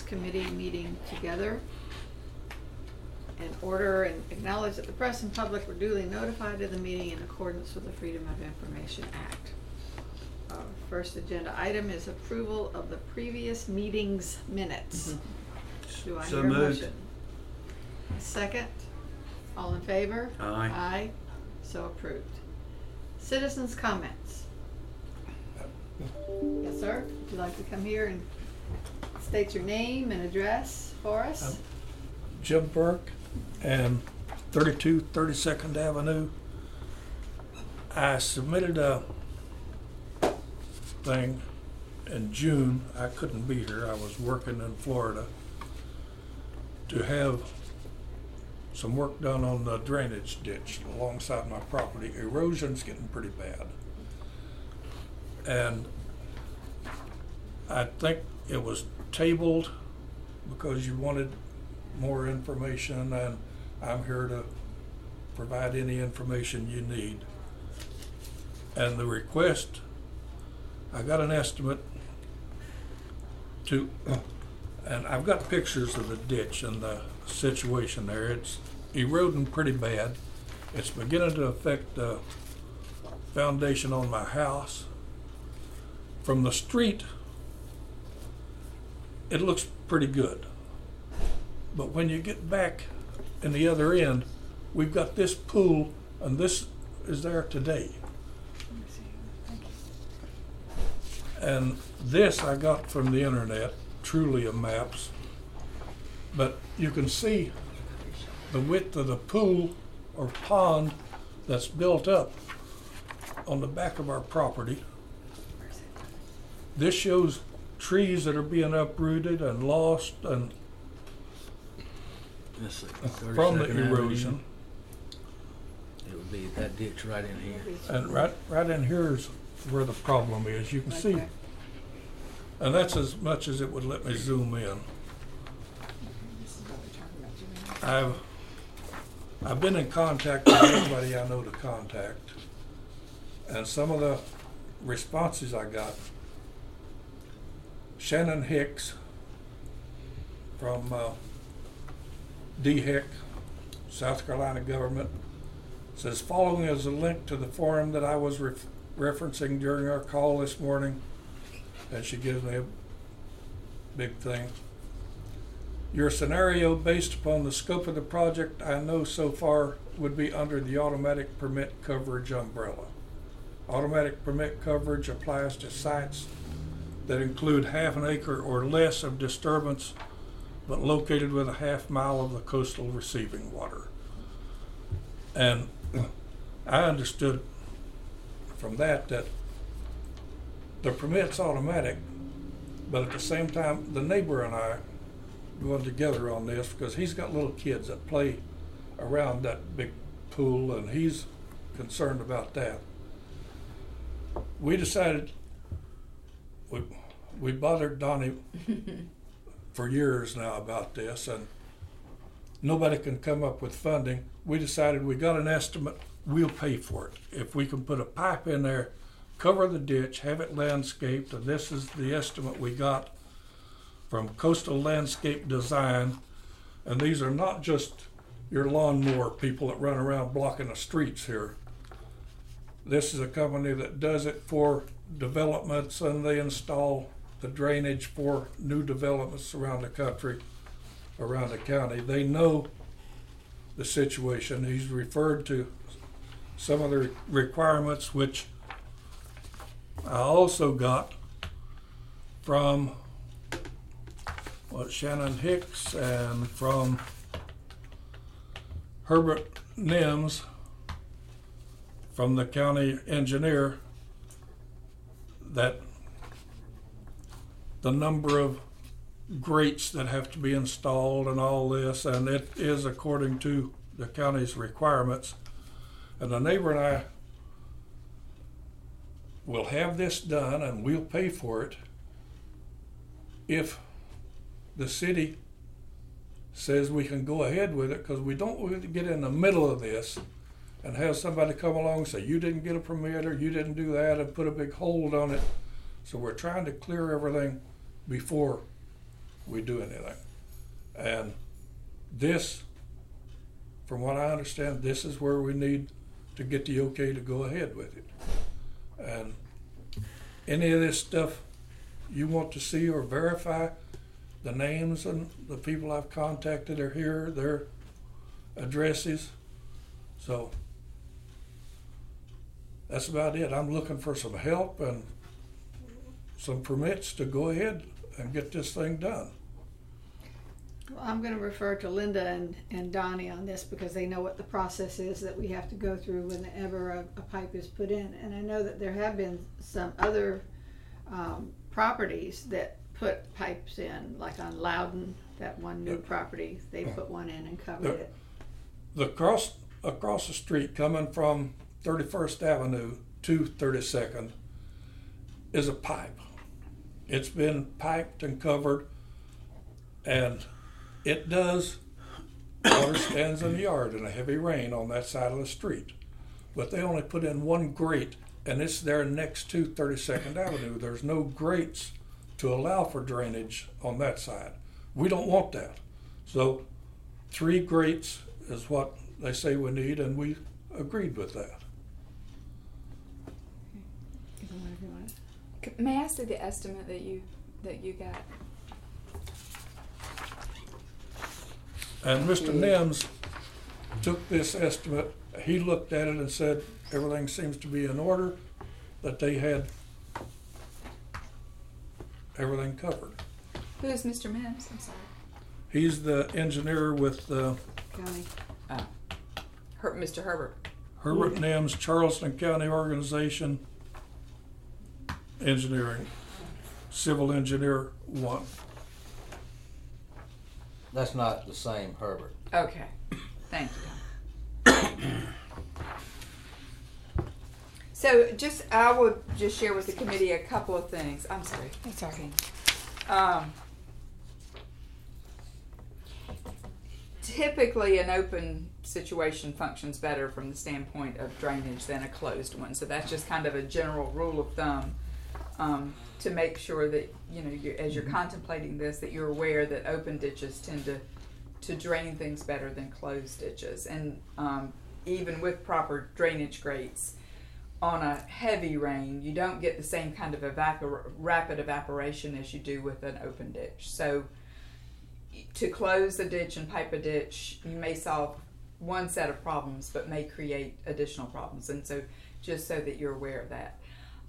Committee meeting together in order and acknowledge that the press and public were duly notified of the meeting in accordance with the Freedom of Information Act. First agenda item is approval of the previous meeting's minutes. Do I So hear a moved. motion? A second? All in favor? Aye. Aye. So approved. Citizens' comments. Yes, sir. Would you like to come here and state your name and address for us? Jim Burke and 32 32nd Avenue. I submitted a thing in June. I couldn't be here. I was working in Florida to have some work done on the drainage ditch alongside my property. Erosion's getting pretty bad. And I think it was tabled because you wanted more information, and I'm here to provide any information you need. And the request, I got an estimate to, and I've got pictures of the ditch and the situation there. It's eroding pretty bad. It's beginning to affect the foundation on my house. From the street, it looks pretty good. But when you get back in the other end, we've got this pool, and this is there today. And this I got from the internet, Trulia Maps. But you can see the width of the pool or pond that's built up on the back of our property. This shows trees that are being uprooted and lost and from the 32nd Avenue. erosion. It would be that ditch right in here. And right in here is where the problem is. You can see, Okay. and that's as much as it would let me zoom in. I've been in contact with everybody I know to contact, and some of the responses I got. Shannon Hicks from DHIC, South Carolina government, says, following is a link to the forum that I was referencing during our call this morning, and she gives me a big thing. Your scenario, based upon the scope of the project I know so far, would be under the automatic permit coverage umbrella. Automatic permit coverage applies to sites that include half an acre or less of disturbance, but located within a half mile of the coastal receiving water. And I understood from that the permit's automatic, but at the same time, the neighbor and I going together on this because he's got little kids that play around that big pool, and he's concerned about that. We decided, we bothered Donnie for years now about this, and nobody can come up with funding. We decided we got an estimate, we'll pay for it. If we can put a pipe in there, cover the ditch, have it landscaped, and this is the estimate we got from Coastal Landscape Design. And these are not just your lawnmower people that run around blocking the streets here. This is a company that does it for developments, and they install the drainage for new developments around the country, around the county. They know the situation. He's referred to some of the requirements, which I also got from Shannon Hicks and from Herbert Nims from the county engineer, that the number of grates that have to be installed and all this, and it is according to the county's requirements. And the neighbor and I will have this done, and we'll pay for it if the city says we can go ahead with it, because we don't want to get in the middle of this and have somebody come along and say, you didn't get a permit or you didn't do that, and put a big hold on it. So we're trying to clear everything before we do anything. And this, from what I understand, this is where we need to get the okay to go ahead with it. And any of this stuff you want to see or verify, the names and the people I've contacted are here, their addresses. So that's about it. I'm looking for some help and some permits to go ahead and get this thing done. Well, I'm going to refer to Linda and Donnie on this because they know what the process is that we have to go through whenever a pipe is put in. And I know that there have been some other properties that put pipes in, like on Loudon, that one new property, they put one in and covered it. Across the street, coming from 31st Avenue to 32nd, is a pipe. It's been piped and covered, and it does, water stands in the yard in a heavy rain on that side of the street. But they only put in one grate, and it's there next to 32nd Avenue. There's no grates to allow for drainage on that side. We don't want that. So 3 grates is what they say we need, and we agreed with that. May I see the estimate that you got? And Mr. Nims took this estimate, he looked at it and said everything seems to be in order, that they had everything covered. Who is Mr. Mims? I'm sorry. He's the engineer with County. Mr. Herbert. Herbert Nims, Charleston County Organization, Engineering, Civil Engineer 1. That's not the same Herbert. Okay. Thank you. So I would just share with the committee a couple of things. I'm sorry. That's okay. Typically an open situation functions better from the standpoint of drainage than a closed one. So that's just kind of a general rule of thumb, to make sure that, as you're contemplating this, that you're aware that open ditches tend to drain things better than closed ditches. And even with proper drainage grates, on a heavy rain, you don't get the same kind of rapid evaporation as you do with an open ditch. So to close a ditch and pipe a ditch, you may solve one set of problems, but may create additional problems. And so just so that you're aware of that.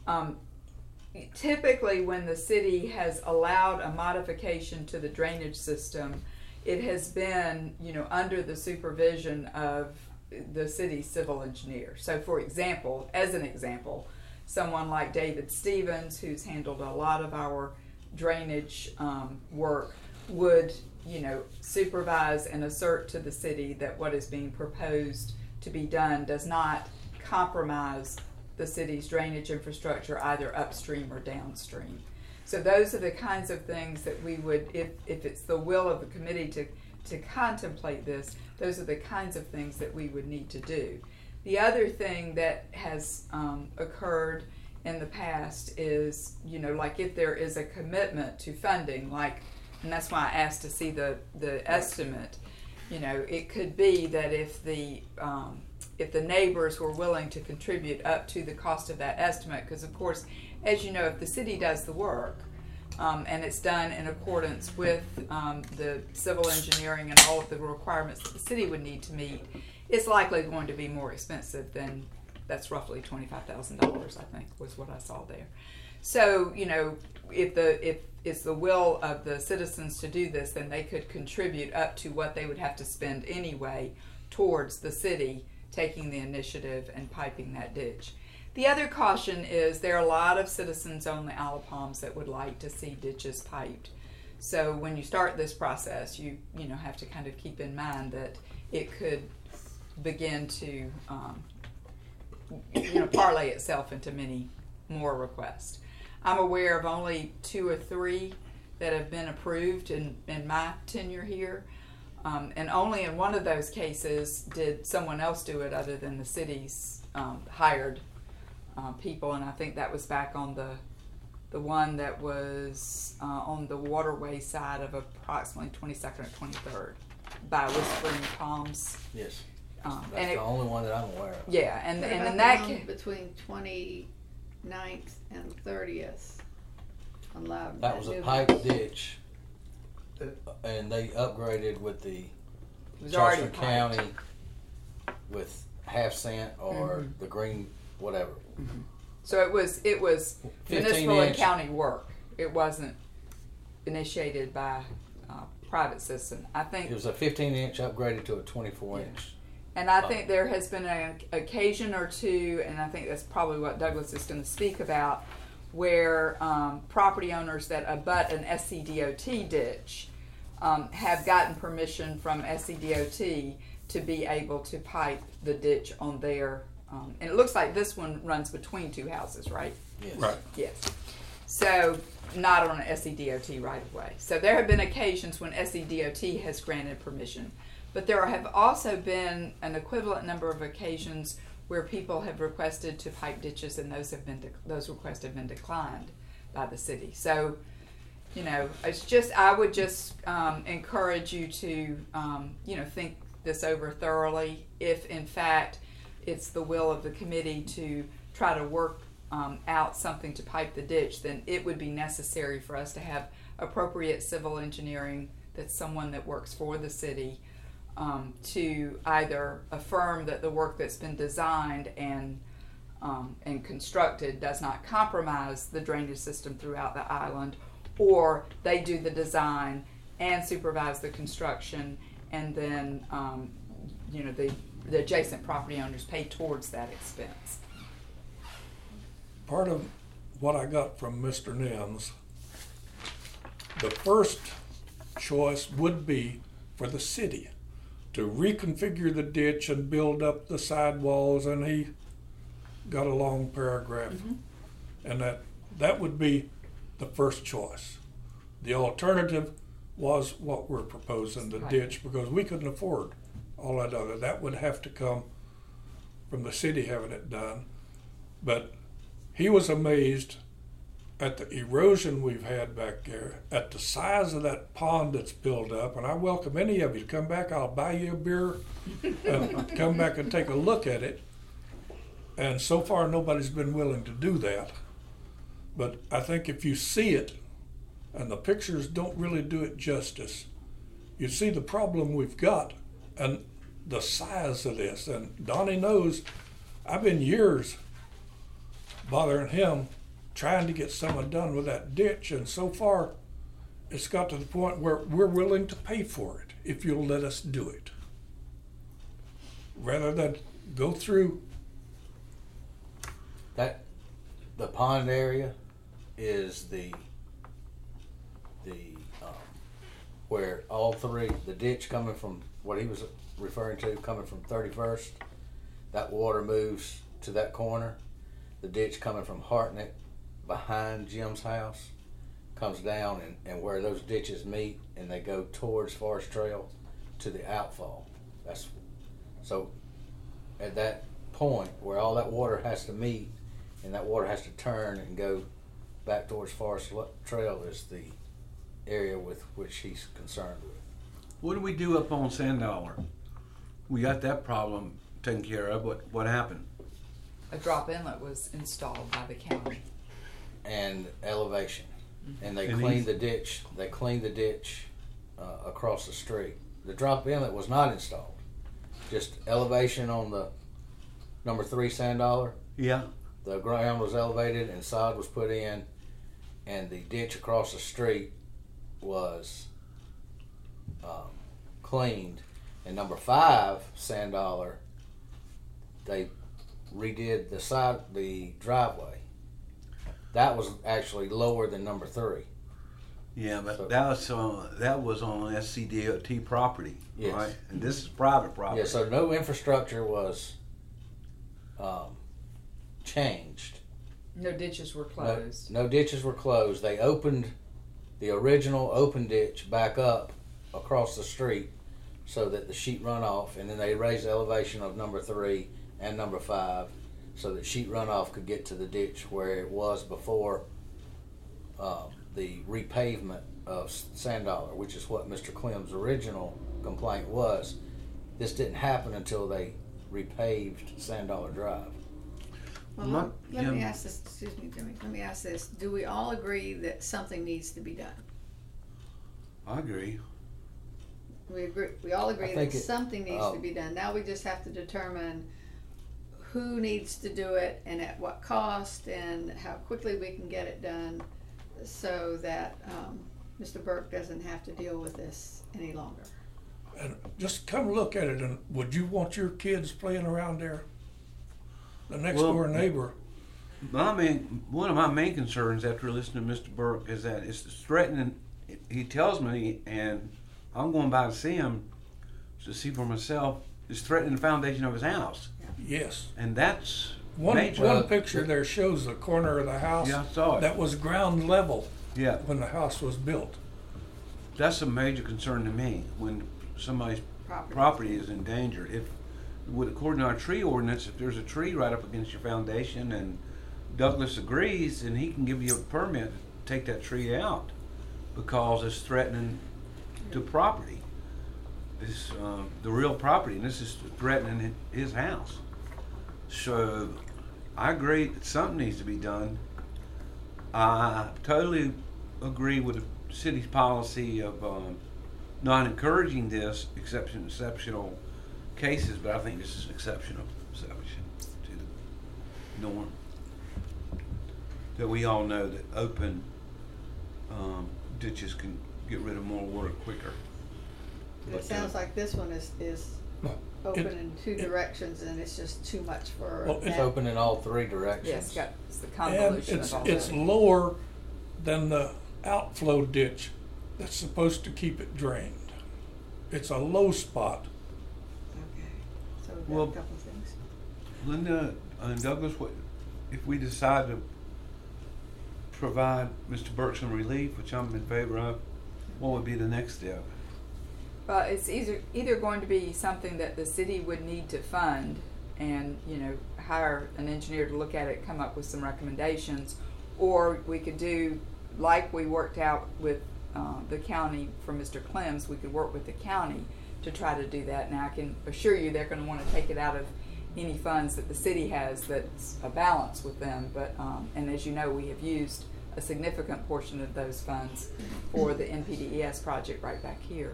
Typically, when the city has allowed a modification to the drainage system, it has been, under the supervision of the city's civil engineer. So, for example, as an example, someone like David Stevens, who's handled a lot of our drainage work, would, supervise and assert to the city that what is being proposed to be done does not compromise the city's drainage infrastructure either upstream or downstream. So those are the kinds of things that we would, if it's the will of the committee to contemplate this, those are the kinds of things that we would need to do. The other thing that has occurred in the past is, like if there is a commitment to funding, and that's why I asked to see the estimate, it could be that if the neighbors were willing to contribute up to the cost of that estimate, because of course, as you know, if the city does the work, and it's done in accordance with the civil engineering and all of the requirements that the city would need to meet, it's likely going to be more expensive than, that's roughly $25,000, I think, was what I saw there. So, if it's the will of the citizens to do this, then they could contribute up to what they would have to spend anyway towards the city taking the initiative and piping that ditch. The other caution is there are a lot of citizens on the Isle of Palms that would like to see ditches piped. So when you start this process, you have to kind of keep in mind that it could begin to parlay itself into many more requests. I'm aware of only 2 or 3 that have been approved in my tenure here. And only in one of those cases did someone else do it other than the city's hired people, and I think that was back on the the one that was on the waterway side of approximately 22nd or 23rd by Whispering Palms. Yes. And That's the only one that I'm aware of. yeah, and What in about that the one case, between 29th and 30th on Loudon? That was a new pipe house. ditch, and they upgraded with the it was already Charleston piped. County with half cent or the green whatever. So it was 15 municipal and inch. county work. It wasn't initiated by private citizen. I think It was a 15-inch upgraded to a 24-inch. And I think there has been an occasion or two, and I think that's probably what Douglas is going to speak about, where property owners that abut an SCDOT ditch have gotten permission from SCDOT to be able to pipe the ditch on their, and it looks like this one runs between two houses, right? Yes. Right. Yes. So not on an SCDOT right of way. So there have been occasions when SCDOT has granted permission. But there have also been an equivalent number of occasions where people have requested to pipe ditches, and those requests have been declined by the city. So, you know, I would just encourage you to, think this over thoroughly. If in fact it's the will of the committee to try to work out something to pipe the ditch, then it would be necessary for us to have appropriate civil engineering. That's someone that works for the city. To either affirm that the work that's been designed and constructed does not compromise the drainage system throughout the island, or they do the design and supervise the construction, and then the adjacent property owners pay towards that expense. Part of what I got from Mr. Nims, the first choice would be for the city to reconfigure the ditch and build up the sidewalls, and he got a long paragraph. And that would be the first choice. The alternative was what we're proposing, the Right. ditch, because we couldn't afford all that other. That would have to come from the city having it done. But he was amazed at the erosion we've had back there, at the size of that pond that's built up, and I welcome any of you to come back. I'll buy you a beer, come back and take a look at it. And so far, nobody's been willing to do that. But I think if you see it, and the pictures don't really do it justice, you see the problem we've got and the size of this. And Donnie knows I've been years bothering him trying to get something done with that ditch, and so far it's got to the point where we're willing to pay for it if you'll let us do it, rather than go through. That the pond area is the where all three, the ditch coming from what he was referring to, coming from 31st, that water moves to that corner. The ditch coming from Hartnett behind Jim's house comes down, and where those ditches meet and they go towards Forest Trail to the outfall. So at that point where all that water has to meet and that water has to turn and go back towards Forest Trail is the area with which he's concerned with. What do we do up on Sand Dollar? We got that problem taken care of. What happened? A drop inlet was installed by the county. And elevation, and they And cleaned the ditch. They cleaned the ditch across the street. The drop inlet was not installed. Just elevation on the number 3 Sand Dollar. Yeah. The ground was elevated and sod was put in, and the ditch across the street was cleaned. And number 5 Sand Dollar, they redid the driveway. That was actually lower than number 3. Yeah, but So- that was on SCDOT property, Yes. right? And this is private property. Yeah, so no infrastructure was changed. No ditches were closed. No ditches were closed. They opened the original open ditch back up across the street so that the sheet runoff, and then they raised the elevation of number 3 and number 5 so that sheet runoff could get to the ditch where it was before the repavement of Sand Dollar, which is what Mr. Clem's original complaint was. This didn't happen until they repaved Sand Dollar Drive. Well, let me ask this, excuse me, Jimmy, let me ask this. Do we all agree that something needs to be done? I agree. We agree, we all agree I that think something needs to be done. Now we just have to determine who needs to do it and at what cost and how quickly we can get it done so that Mr. Burke doesn't have to deal with this any longer. And just come look at it, and would you want your kids playing around there? The next door neighbor. One of my main concerns after listening to Mr. Burke is that it's threatening. He tells me, and I'm going by to see him to see for myself. It's threatening the foundation of his house, Yes. and that's One major. picture there shows the corner of the house Yeah, I saw it. that was ground level Yeah, when the house was built. that's a major concern to me when somebody's property is in danger. According to our tree ordinance, if there's a tree right up against your foundation and Douglas agrees, then he can give you a permit to take that tree out because it's threatening the property. It's the real property, and this is threatening his house. So I agree that something needs to be done. I totally agree with the city's policy of not encouraging this except in exceptional cases, but I think this is exceptional exception to the norm. That we all know that open ditches can get rid of more water quicker. It sounds like this one is open in two directions and it's just too much for Well, It's that. open in all three directions. Yes, it's the And convolution it's of all it's that. lower than the outflow ditch that's supposed to keep it drained. It's a low spot. Okay, so we've got Well- a couple of things. Linda and Douglas, what if we decide to provide Mr. Burke some relief, which I'm in favor of? What would be the next step? Well, it's either going to be something that the city would need to fund and, hire an engineer to look at it, come up with some recommendations, or we could do like we worked out with the county for Mr. Clem's, we could work with the county to try to do that. Now, I can assure you they're going to want to take it out of any funds that the city has that's a balance with them, but, and as you know, we have used a significant portion of those funds for the NPDES project right back here.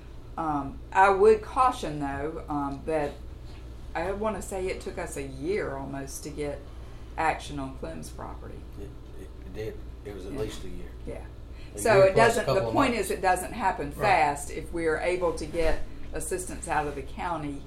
I would caution, though, that I want to say it took us a year almost to get action on Clem's property. It did. It was at least a year. Yeah. A So year it plus a doesn't, the couple of point months. is it doesn't happen Right. fast. If we are able to get assistance out of the county,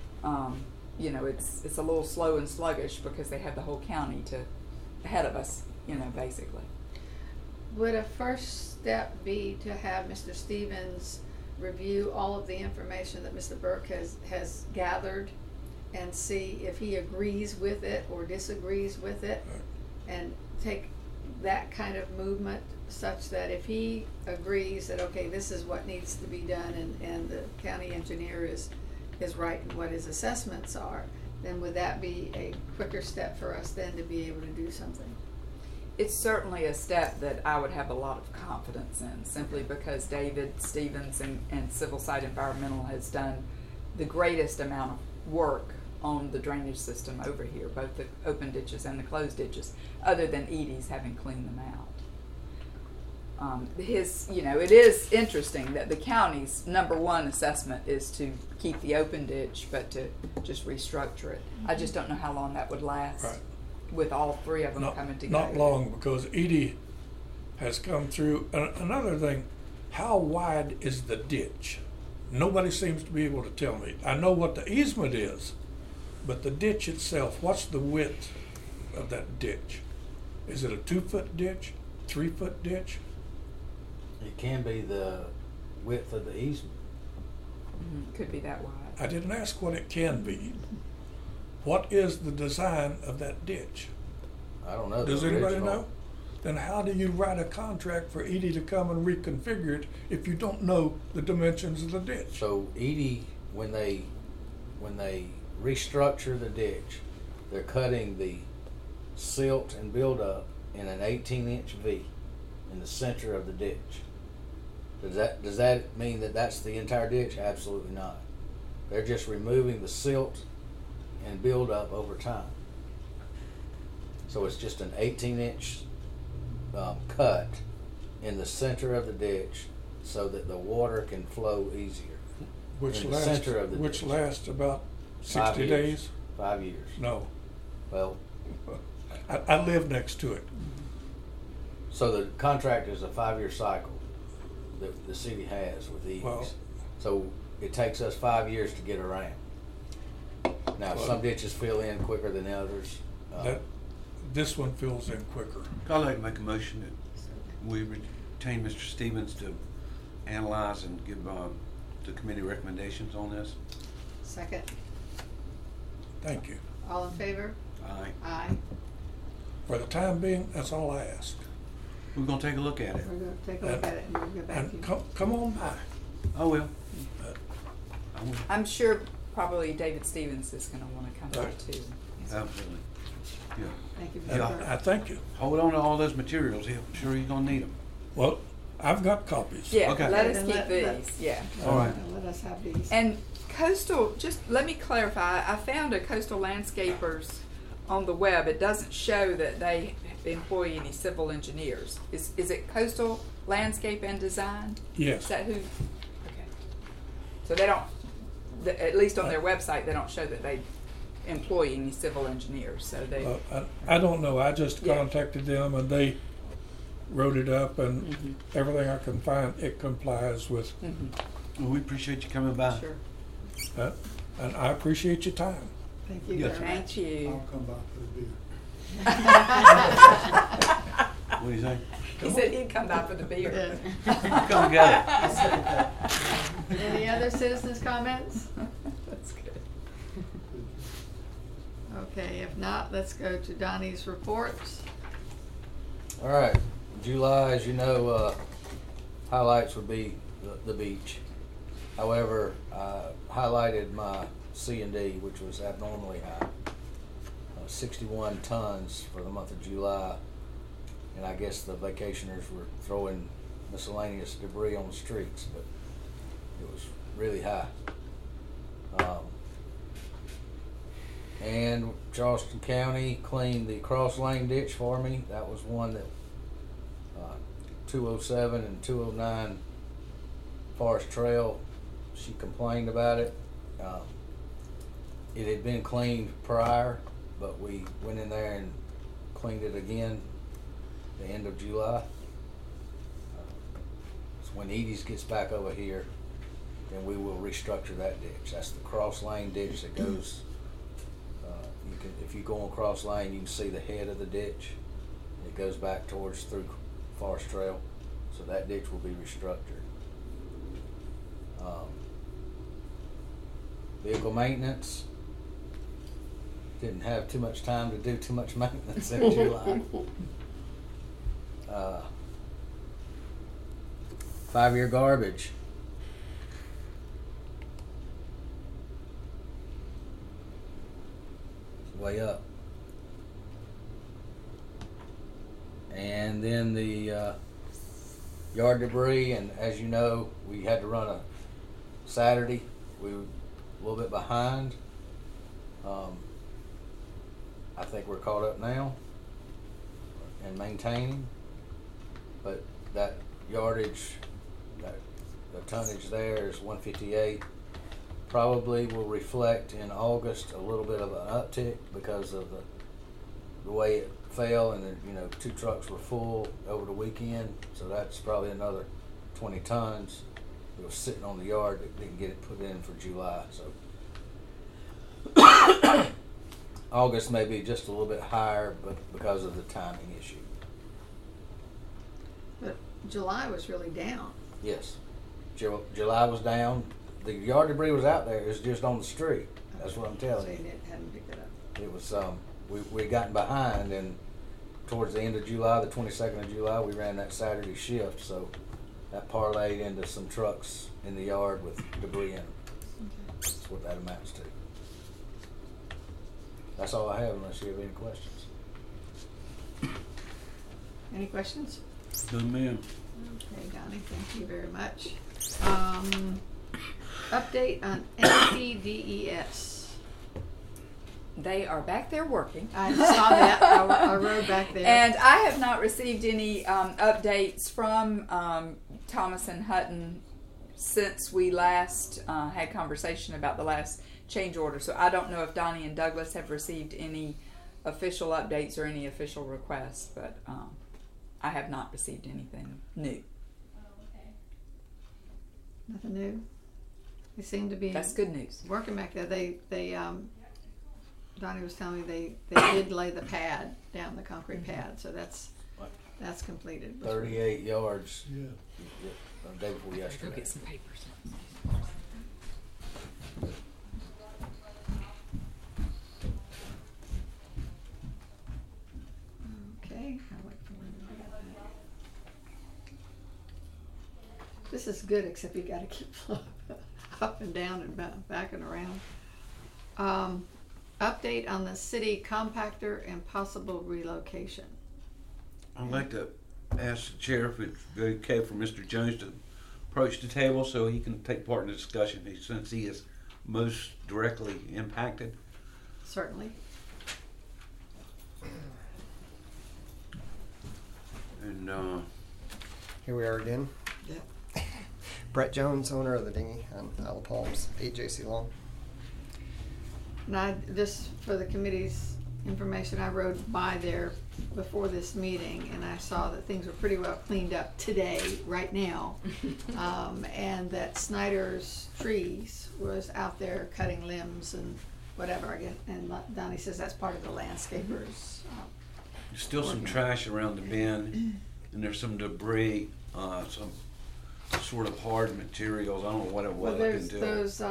it's a little slow and sluggish because they have the whole county ahead of us, basically. Would a first step be to have Mr. Stevens review all of the information that Mr. Burke has gathered and see if he agrees with it or disagrees with it, and take that kind of movement such that if he agrees that, okay, this is what needs to be done and the county engineer is right in what his assessments are, then would that be a quicker step for us then to be able to do something? It's certainly a step that I would have a lot of confidence in, simply because David Stevens and Civil Site Environmental has done the greatest amount of work on the drainage system over here, both the open ditches and the closed ditches, other than Edie's having cleaned them out. It is interesting that the county's #1 assessment is to keep the open ditch, but to just restructure it. I just don't know how long that would last. Right. With all three of them coming together. Not long, because Edie has come through. Another thing, how wide is the ditch? Nobody seems to be able to tell me. I know what the easement is, but the ditch itself, what's the width of that ditch? Is it a 2-foot ditch, 3-foot ditch? It can be the width of the easement. Could be that wide. I didn't ask what it can be. What is the design of that ditch? I don't know. the Does anybody original. know? Then how do you write a contract for Edie to come and reconfigure it if you don't know the dimensions of the ditch? So Edie, when they restructure the ditch, they're cutting the silt and buildup in an 18-inch V. in the center of the ditch. Does that mean that that's the entire ditch? Absolutely not. They're just removing the silt and buildup over time. So it's just an 18-inch cut in the center of the ditch so that the water can flow easier. Which in the center of the ditch. lasts about 60 5 years. days? 5 years. No. Well, I live next to it. so the contract is a 5-year cycle that the city has with these. Well- So it takes us 5 years to get around. Now, Well- some ditches fill in quicker than others. This one fills in quicker. I'd like to make a motion that we retain Mr. Stevens to analyze and give the committee recommendations on this. Second. Thank you. All in favor? Aye. Aye. For the time being, that's all I ask. We're gonna take a look at it. We're gonna take a look at it and we'll get back to And you. come on by. I will. I will. I'm sure probably David Stevens is gonna wanna come by Right. too. Absolutely. Yeah. Thank you, And Mr. I thank you. Hold on to all those materials. I'm sure you're gonna need them. Well, I've got copies. Yeah, Okay. let us Then keep let- these, yeah. All right. Let us have these. And coastal, just let me clarify, I found a coastal landscapers on the web. It doesn't show that they employ any civil engineers. Is it coastal landscape and design? Yes. Is that who? Okay. So they don't, at least on their website, they don't show that they employ any civil engineers, so they. I don't know. I just Yeah. contacted them and they wrote it up and everything I can find, it complies with. Mhm. Well, we appreciate you coming by. Sure. And I appreciate your time. Thank you Yes. very much. Thank you. I'll come by for the beer. What do you think? He said he'd come by for the beer. Come together. Any other citizens' comments? That's good. Okay, if not, let's go to Donnie's reports. All right, July, as you know, highlights would be the beach. However, I highlighted my C&D, which was abnormally high, 61 tons for the month of July. And I guess the vacationers were throwing miscellaneous debris on the streets, but it was really high. And Charleston County cleaned the cross lane ditch for me. That was one that 207 and 209 Forest Trail, she complained about it. It had been cleaned prior, but we went in there and cleaned it again the end of July. So when Edie's gets back over here, then we will restructure that ditch. That's the cross lane ditch that goes, if you go on cross lane, you can see the head of the ditch. It goes back towards through Forest Trail. So that ditch will be restructured. Vehicle maintenance. Didn't have too much time to do too much maintenance in July. 5-year garbage. It's way up. And then the yard debris, and as you know, we had to run a Saturday. We were a little bit behind. I think we're caught up now and maintaining, but that yardage, the tonnage there is 158. Probably will reflect in August a little bit of an uptick because of the way it fell, and 2 trucks were full over the weekend, so that's probably another 20 tons. It was sitting on the yard that didn't get it put in for July, so August may be just a little bit higher, but because of the timing issue. But July was really down. Yes, July was down. The yard debris was out there. It was just on the street. That's what I'm telling So you. hadn't picked it up. It was we had gotten behind, and towards the end of July, the 22nd of July, we ran that Saturday shift, so that parlayed into some trucks in the yard with debris in them. Okay. That's what that amounts to. That's all I have, unless you have any questions. Any questions? Good man. Okay, Donnie, thank you very much. Update on NPDES. They are back there working. I saw that. I rode back there. And I have not received any updates from Thomas and Hutton since we last had conversation about the last change order. So I don't know if Donnie and Douglas have received any official updates or any official requests, but I have not received anything new. Nothing new. They seem to be. That's good news. Working back there. They Donnie was telling me they did lay the pad down, the concrete pad, so that's completed. 38 yards. Yeah. The day before Go yesterday. get some papers. Okay. I'll wait for when we got that. This is good, except you got to keep up and down and back and around. Update on the city compactor and possible relocation. I'd like to ask the chair if it's okay for Mr. Jones to approach the table so he can take part in the discussion since he is most directly impacted. Certainly. And Here we are again. Yeah. Brett Jones, owner of the dinghy on Isle of Palms, 8JC Long. And just for the committee's information, I rode by there before this meeting and I saw that things were pretty well cleaned up today, right now. And that Snyder's Trees was out there cutting limbs and whatever, I guess. And Donnie says that's part of the landscapers. there's still some trash around the bend, and there's some debris, some sort of hard materials. I don't know what it was. Well, there's those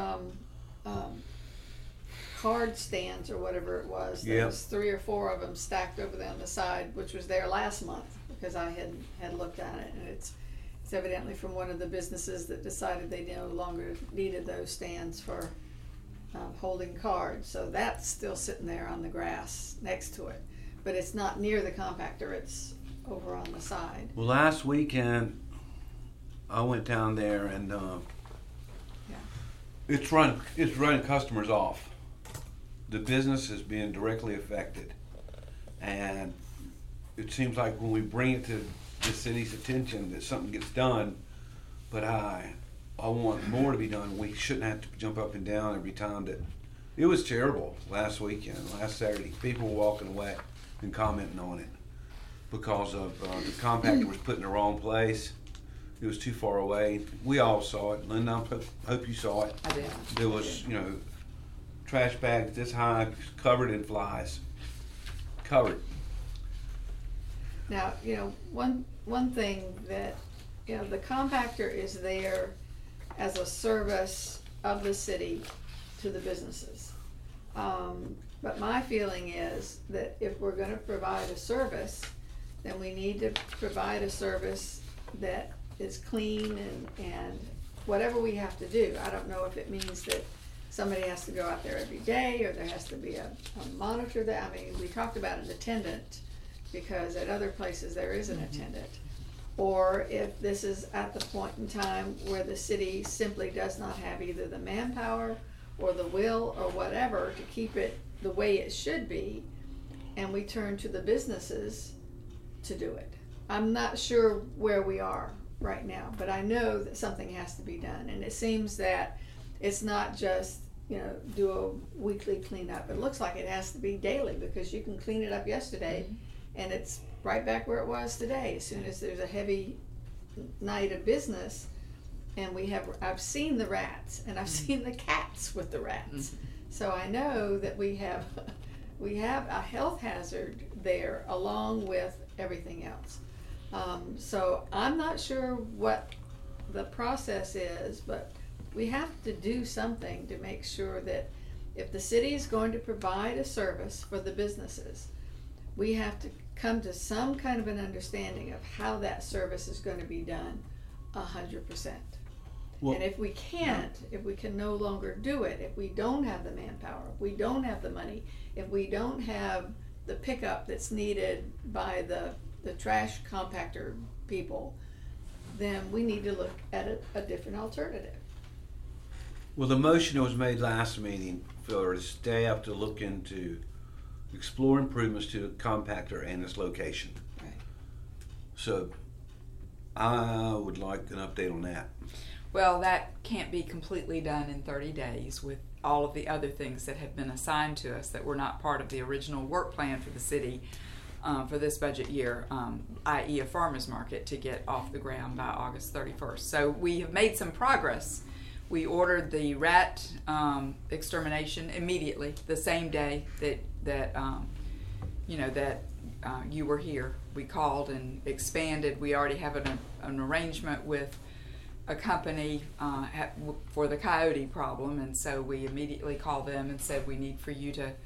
card stands or whatever it was. There Yep. was 3 or 4 of them stacked over there on the side, which was there last month because I had looked at it, and it's evidently from one of the businesses that decided they no longer needed those stands for holding cards. So that's still sitting there on the grass next to it, but it's not near the compactor. It's over on the side. Well, last weekend I went down there and it's running customers off. The business is being directly affected, and it seems like when we bring it to the city's attention that something gets done, but I want more to be done. We shouldn't have to jump up and down every time that it was terrible last Saturday. People were walking away and commenting on it because of the compactor was put in the wrong place. It was too far away. We all saw it. Linda, I hope you saw it. I did. There was, trash bags this high, covered in flies. Covered. Now, one thing that, the compactor is there as a service of the city to the businesses. But my feeling is that if we're gonna provide a service, then we need to provide a service that is clean and whatever we have to do. I don't know if it means that somebody has to go out there every day or there has to be a monitor there. I mean, we talked about an attendant because at other places there is an attendant. Or if this is at the point in time where the city simply does not have either the manpower or the will or whatever to keep it the way it should be, and we turn to the businesses to do it. I'm not sure where we are right now, but I know that something has to be done. And it seems that it's not just, do a weekly cleanup. It looks like it has to be daily because you can clean it up yesterday and it's right back where it was today. As soon as there's a heavy night of business, and I've seen the rats and I've seen the cats with the rats. So I know that we have a health hazard there along with everything else. So I'm not sure what the process is, but we have to do something to make sure that if the city is going to provide a service for the businesses, we have to come to some kind of an understanding of how that service is going to be done 100%. Well, and if we can't, if we can no longer do it, if we don't have the manpower, if we don't have the money, if we don't have the pickup that's needed by the trash compactor people, then we need to look at a different alternative. Well, the motion that was made last meeting for the staff to look into explore improvements to the compactor and its location. Right. So I would like an update on that. Well, that can't be completely done in 30 days with all of the other things that have been assigned to us that were not part of the original work plan for the city for this budget year, i.e. a farmer's market, to get off the ground by August 31st. So we have made some progress. We ordered the rat extermination immediately, the same day that you were here. We called and expanded. We already have an arrangement with a company for the coyote problem, and so we immediately called them and said we need for you to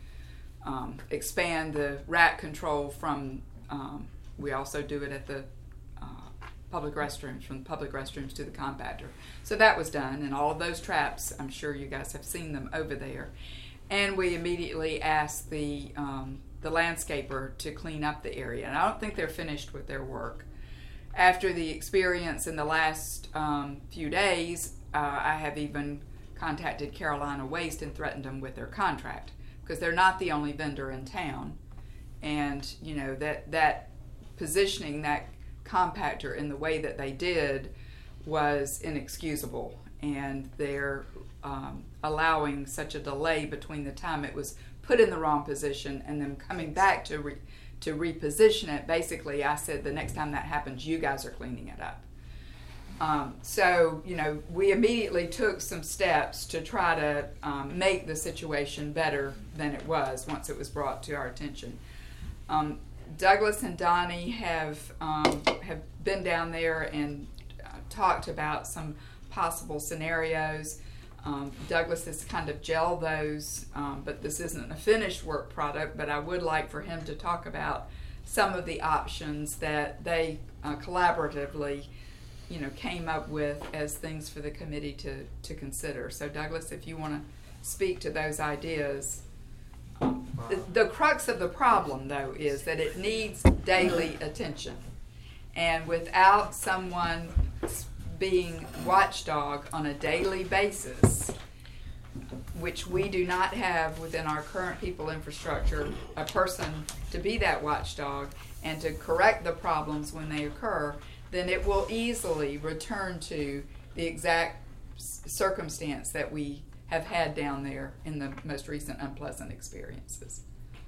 expand the rat control from. We also do it at the public restrooms, from the public restrooms to the compactor. So that was done, and all of those traps, I'm sure you guys have seen them over there. And we immediately asked the landscaper to clean up the area, and I don't think they're finished with their work. After the experience in the last few days, I have even contacted Carolina Waste and threatened them with their contract, because they're not the only vendor in town, and you know that positioning that compactor in the way that they did was inexcusable, and they're allowing such a delay between the time it was put in the wrong position and them coming back to reposition it. Basically, I said the next time that happens, you guys are cleaning it up. So, you know, we immediately took some steps to try to make the situation better than it was once it was brought to our attention. Douglas and Donnie have been down there and talked about some possible scenarios. Douglas has kind of gelled those, but this isn't a finished work product, but I would like for him to talk about some of the options that they collaboratively, you know, came up with as things for the committee to consider. So Douglas, if you want to speak to those ideas. The crux of the problem, though, is that it needs daily attention. And without someone being watchdog on a daily basis, which we do not have within our current people infrastructure, a person to be that watchdog and to correct the problems when they occur, then it will easily return to the exact circumstance that we have had down there in the most recent unpleasant experiences.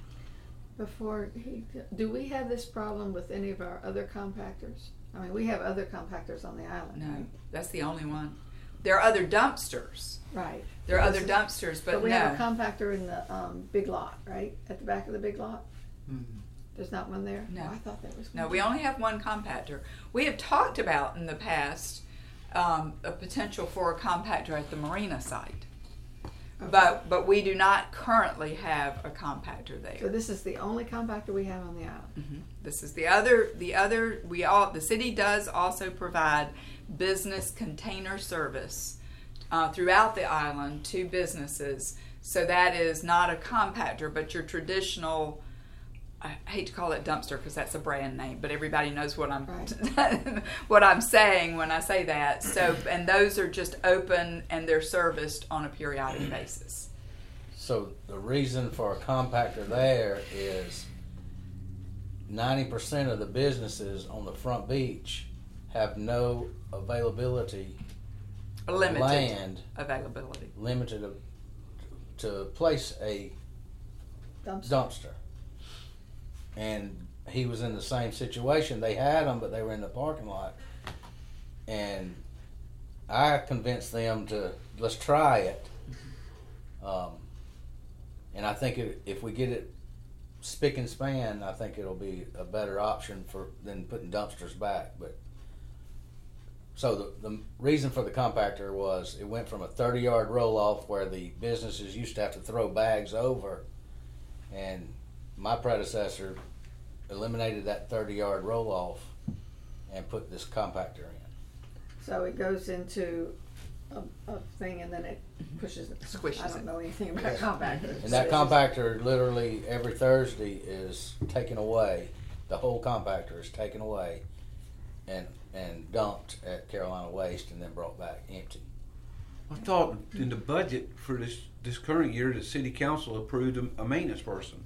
Do we have this problem with any of our other compactors? I mean, we have other compactors on the island. No, right? that's the only one. There are other dumpsters. Right. There are other dumpsters, but we no. have a compactor in the big lot, right? At the back of the big lot? Mm-hmm. There's not one there? No. Oh, I thought there was one. No, we only have one compactor. We have talked about in the past a potential for a compactor at the marina site. Okay. But we do not currently have a compactor there. So this is the only compactor we have on the island. Mm-hmm. This is the city does also provide business container service throughout the island to businesses. So that is not a compactor, but your traditional, I hate to call it dumpster because that's a brand name, but everybody knows what I'm right. what I'm saying when I say that. So, and those are just open and they're serviced on a periodic basis. So the reason for a compactor there is 90% of the businesses on the front beach have no availability Limited land, availability. limited to place a dumpster. And he was in the same situation. They had them, but they were in the parking lot. And I convinced them to, let's try it. And I think if we get it spick and span, I think it'll be a better option than putting dumpsters back. But so the reason for the compactor was it went from a 30-yard roll-off where the businesses used to have to throw bags over, and my predecessor eliminated that 30-yard roll-off and put this compactor in. So it goes into a thing and then it pushes it. Squishes I don't it. know anything about compactors. And that compactor literally every Thursday is taken away. The whole compactor is taken away and dumped at Carolina Waste and then brought back empty. I thought in the budget for this current year, the city council approved a maintenance person.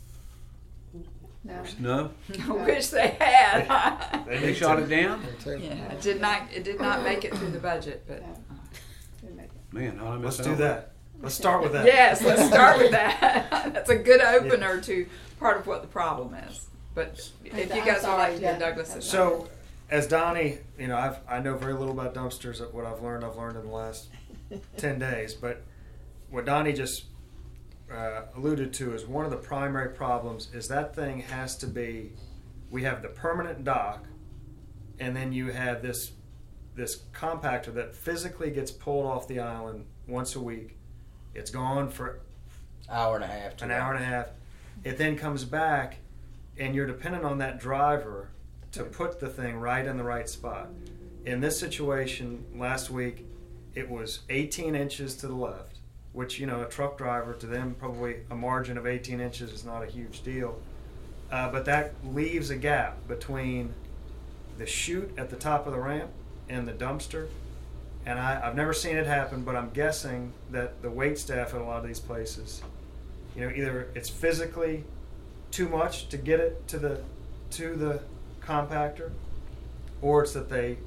No. No, I wish they had. they shot it down. Me too. Yeah, it did not make it through the budget, but. No. Didn't make it. Man, how did I miss Let's out do on that. Let's start with that. Yes, let's start with that. That's a good opener to part of what the problem is. But if you I'm guys would sorry, like to yeah. hear Douglas. So, as Donnie, I know very little about dumpsters. What I've learned in the last 10 days. But what Donnie just alluded to is one of the primary problems is that thing has to be. We have the permanent dock, and then you have this compactor that physically gets pulled off the island once a week. It's gone for Hour and a half. an hour and a half. It then comes back, and you're dependent on that driver to put the thing right in the right spot. In this situation, last week, it was 18 inches to the left, which, a truck driver, to them, probably a margin of 18 inches is not a huge deal. But that leaves a gap between the chute at the top of the ramp and the dumpster. And I've never seen it happen, but I'm guessing that the wait staff at a lot of these places, either it's physically too much to get it to the compactor, or it's that they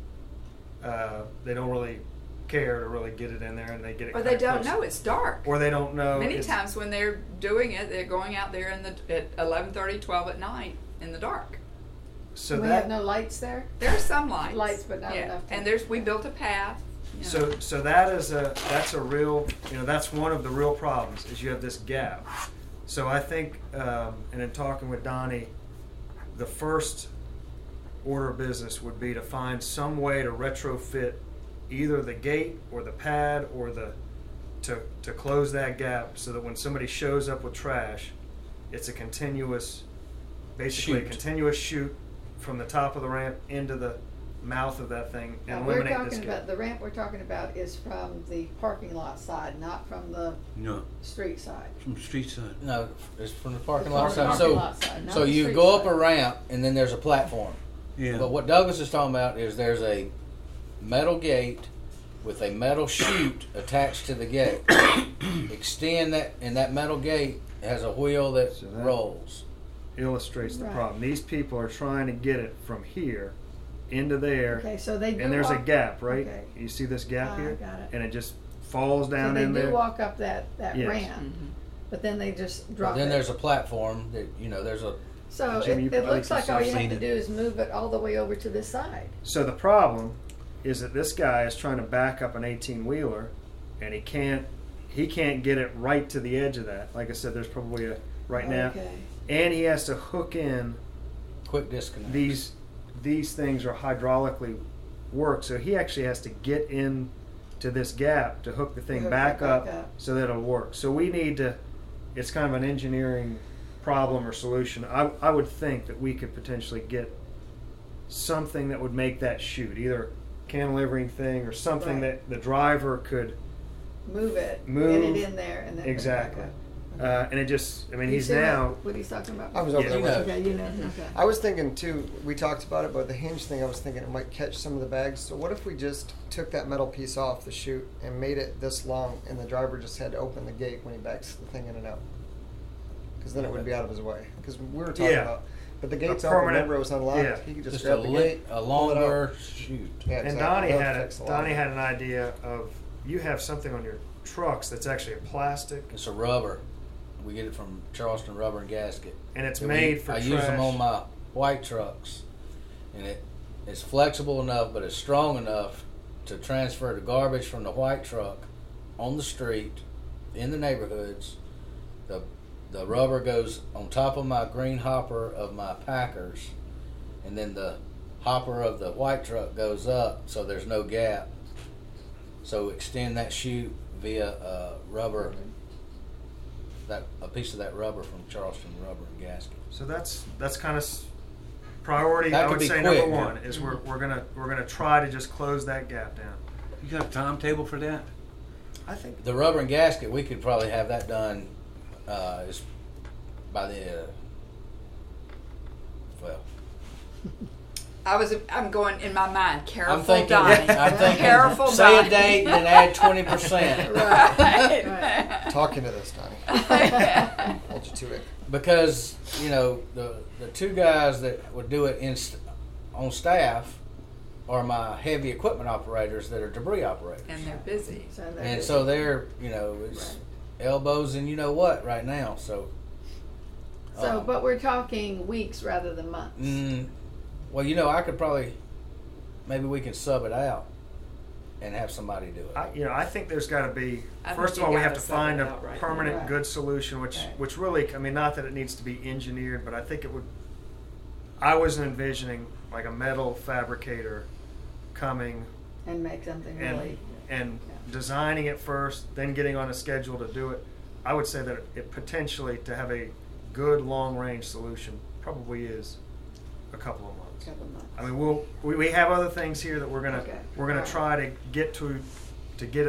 don't really care to really get it in there, and they get it. Or they kinda don't close. know it's dark. Or they don't know. Many it's- times when they're doing it, they're going out there at 11:30, 12 at night in the dark. So We that have no lights there? There are some lights. Lights, but not yeah. enough to- And we built a path. you know. So that's a real, that's one of the real problems is you have this gap. So I think, and in talking with Donnie, the first order of business would be to find some way to retrofit either the gate or the pad or to close that gap so that when somebody shows up with trash, it's a continuous, basically a Chute. continuous chute from the top of the ramp into the mouth of that thing and Now, we're eliminate this talking gap. about, the ramp we're talking about is from the parking lot side, not from the No, street side. from street side. No, it's from the parking The lot parking side. So, lot side, not so the you street go up side. a ramp and then there's a platform. Yeah. But what Douglas is talking about is there's a metal gate with a metal chute attached to the gate. Extend that, and that metal gate has a wheel that So that- rolls. Illustrates the Right. problem. These people are trying to get it from here into there, Okay, so they do and there's a walk- gap, right? Okay. You see this gap I here, got it. and it just falls So down they in do there. walk up that Yes. ramp, Mhm. but then they just But drop then it. there's a platform that there's a. So Jim, you it probably looks like can all start you have seeing to it. do is move it all the way over to this side. So the problem is that this guy is trying to back up an 18-wheeler, and he can't get it right to the edge of that. Like I said, there's probably a right now, Okay. and he has to hook in. Quick disconnect. These things are hydraulically work, so he actually has to get in to this gap to hook the thing Hook back it back up up. so that it'll work. So we need to. It's kind of an engineering problem or solution. I would think that we could potentially get something that would make that chute, either cantilevering thing or something Right. that the driver could Move it, Move. get it in there, and then put it back exactly. up. And it just, I mean, You he's see now. what he's talking about? I was over Yeah. there You with know. him. Okay, you know. Okay. I was thinking too, we talked about it, but the hinge thing, I was thinking it might catch some of the bags. So what if we just took that metal piece off the chute and made it this long, and the driver just had to open the gate when he backs the thing in and out? Because then it would be out of his way. Because we were talking Yeah. about, but the gate's A open, permanent- remember it was unlocked. yeah. He could just Just grab a, the gate, a pull it out. longer chute. Yeah, And exactly. Donnie That would had fix a lot of Donnie it. had an idea of you have something on your trucks that's actually a plastic, It's a rubber. We get it from Charleston Rubber and Gasket. and it's that made for I trash. use them on my white trucks, and it's flexible enough, but it's strong enough to transfer the garbage from the white truck on the street in the neighborhoods. The rubber goes on top of my green hopper of my Packers, and then the hopper of the white truck goes up, so there's no gap. So extend that chute via rubber. A piece of that rubber from Charleston Rubber and Gasket. So that's kind of priority. That I could would be say quick, number yeah. one is we're gonna try to just close that gap down. You got a timetable for that? I think The rubber and gasket, we could probably have that done is by the well. I'm going in my mind. Careful, I'm thinking, Donnie. I'm thinking, Careful, say Donnie. a date and then add 20%. Right. Talking to this, Donnie. Hold you to it. Because, you know, the two guys that would do it on staff are my heavy equipment operators that are debris operators. And they're busy. So they're, you know, it's elbows and you know what right now. So, But we're talking weeks rather than months. Well, you know, I could probably, maybe we can sub it out and have somebody do it. I think there's got to be. I First think of all, you we have gotta to sub find it a out right permanent, now. good solution. Which Right. really, I mean, not that it needs to be engineered, but I think it would. I was envisioning like a metal fabricator coming And make something and really. designing it first, then getting on a schedule to do it. I would say that it potentially, to have a good long range solution, probably is a couple of months. Couple months. I mean, we have other things here that we're gonna Okay. Alright. Try to get get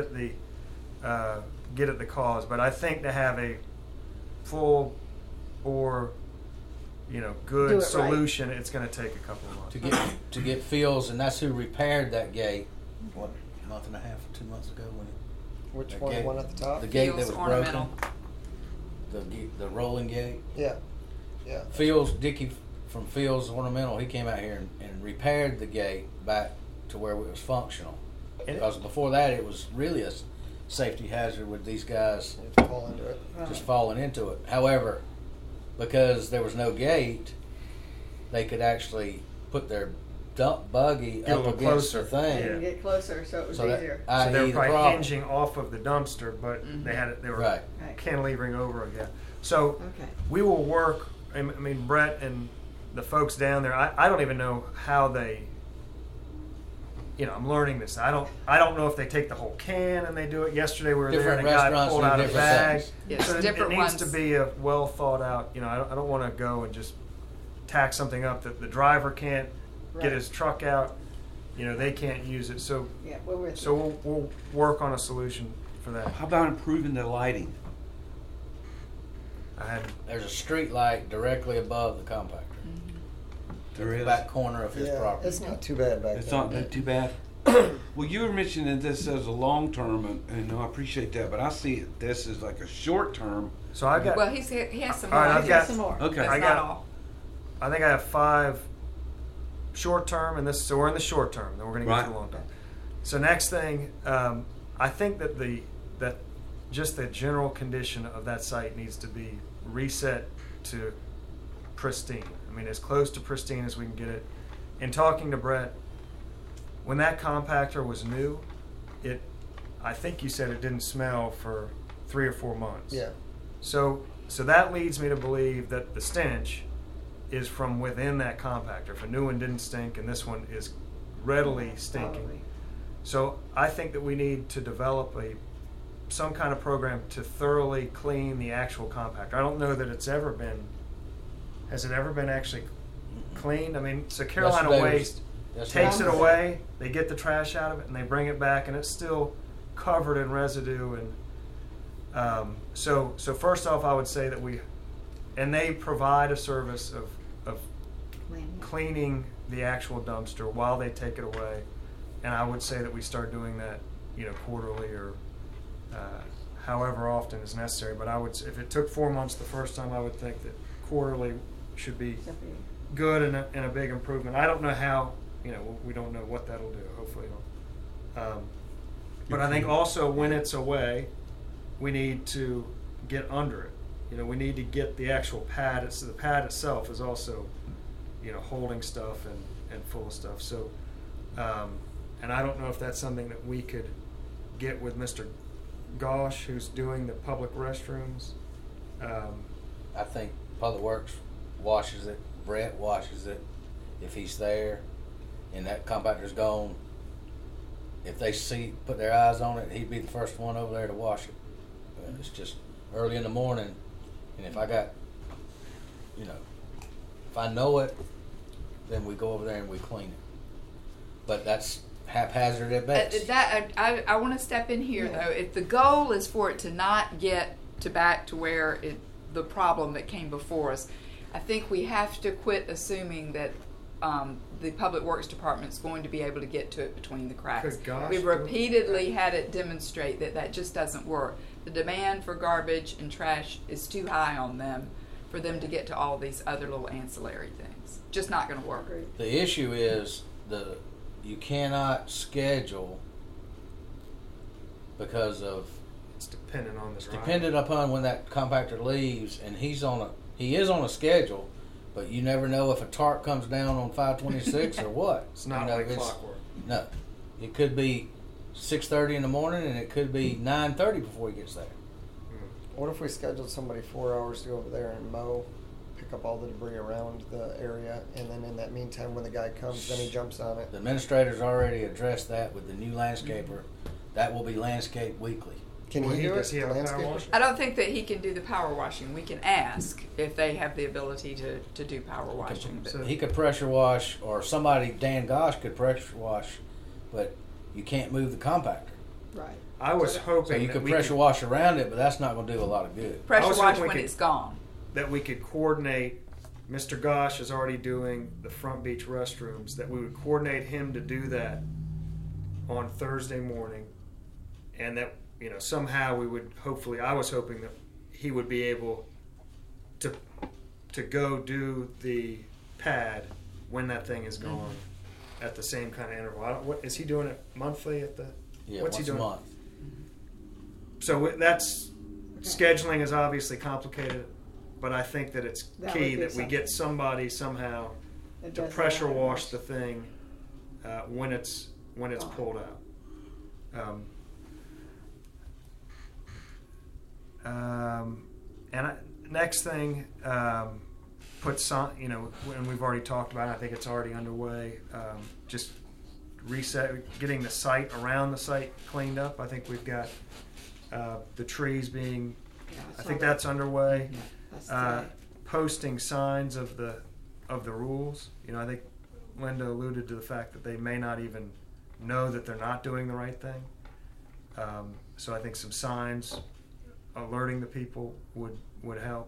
at the cause. But I think to have a full or Do good it right. solution, it's going to take a couple of months. To get Fields, and that's who repaired that gate, what, a month and a half, 2 months ago when Which That one? gate- The one at the top? the gate that Fields was ornamental. broken, the rolling gate. Yeah. Yeah. Dickie from Fields Ornamental, he came out here and repaired the gate back to where it was functional. And- Because before that, it was really a safety hazard with these guys You have to fall into it. just falling into it. However, because there was no gate, they could actually put their dump buggy Get a up little against closer. the thing. Yeah. Get closer so it was So that, easier. So they i.e. were the probably problem. hinging off of the dumpster, but they were Right. Right. cantilevering over again. So Okay. we will work. I mean, Brett and the folks down there. I don't even know how they. I'm learning this. I don't know if they take the whole can and they do it. Yesterday we were Different there and a guy restaurants pulled do out a different bag. things. Yes, So different it needs ones. to be a well thought out. I don't want to go and just tack something up that the driver can't Right. get his truck out. They can't use it. So Yeah, we're with so you. we'll work on a solution for that. How about improving the lighting? I had There's a street light directly above the compactor. There The is. back corner of his Yeah, property. it's not too bad back It's there. not too bad. Well, you were mentioning this as a long term, and I appreciate that, but I see this as like a short term. So I got. Well, he has some All more. right, I've He's got- some more. Okay. That's I not got- all. I think I have 5 short term, and so we're in the short term. Then we're going to get Right. to the long term. So next thing, I think that just the general condition of that site needs to be reset to pristine. I mean, as close to pristine as we can get it. In talking to Brett, when that compactor was new, I think you said it didn't smell for 3 or 4 months. Yeah. So that leads me to believe that the stench is from within that compactor. If a new one didn't stink and this one is readily stinking. Probably. So I think that we need to develop some kind of program to thoroughly clean the actual compactor. I don't know that has it ever been actually cleaned? I mean, so Carolina Yesterday was- Waste yesterday takes it was- away, they get the trash out of it, and they bring it back, and it's still covered in residue. And so first off, I would say that they provide a service of Clean. cleaning the actual dumpster while they take it away. And I would say that we start doing that, quarterly or however often is necessary. But if it took 4 months the first time, I would think that quarterly should be good and a big improvement. I don't know how, we don't know what that'll do. Hopefully it'll. But I think also when it's away, we need to get under it. We need to get the actual pad. So the pad itself is also, holding stuff and full of stuff. So, and I don't know if that's something that we could get with Mr. Gosh, who's doing the public restrooms. I think Public Works washes it, Brett washes it, if he's there, and that compactor's gone. If they put their eyes on it, he'd be the first one over there to wash it. It's just early in the morning, and if I got, if I know it, then we go over there and we clean it. But that's haphazard at best. I want to step in here though. If the goal is for it to not get back to where the problem that came before us, I think we have to quit assuming that the Public Works Department's going to be able to get to it between the cracks. Good gosh. We've repeatedly had it demonstrate that just doesn't work. The demand for garbage and trash is too high on them for them to get to all these other little ancillary things. Just not going to work. The issue is you cannot schedule because of It's dependent on the driver. dependent upon when that compactor leaves, and he is on a schedule, but you never know if a tarp comes down on 526 or what. It's not You know, like clockwork. No, it could be 6:30 in the morning, and it could be 9:30 before he gets there. What if we scheduled somebody 4 hours to go over there and mow, pick up all the debris around the area, and then in that meantime, when the guy comes, then he jumps on it? The administrator's already addressed that with the new landscaper. That will be landscaped weekly. Can Well, he do it? does he have a power landscaper? washer? I don't think that he can do the power washing. We can ask if they have the ability to do power washing. But So- He could pressure wash, or somebody, Dan Gosh, could pressure wash, but you can't move the compactor. Right. I was hoping So you that could we pressure wash around it, but that's not going to do a lot of good. I pressure was wash hoping we when could- it's gone. that we could coordinate. Mr. Gosh is already doing the front beach restrooms. That we would coordinate him to do that on Thursday morning, and that somehow we would hopefully. I was hoping that he would be able to go do the pad when that thing is gone at the same kind of interval. What is he doing it monthly at the? Yeah, What's he once doing? a month. So that's scheduling is obviously complicated, but I think that it's That key would be that we get something. somebody somehow It to does pressure that. wash the thing when it's pulled out. Next thing, put some, and we've already talked about it. I think it's already underway. Just getting the site around the site cleaned up. I think we've got the trees being. Yeah, I saw think that. that's underway. That's today. Posting signs of the rules. I think Linda alluded to the fact that they may not even know that they're not doing the right thing. So I think some signs alerting the people would help.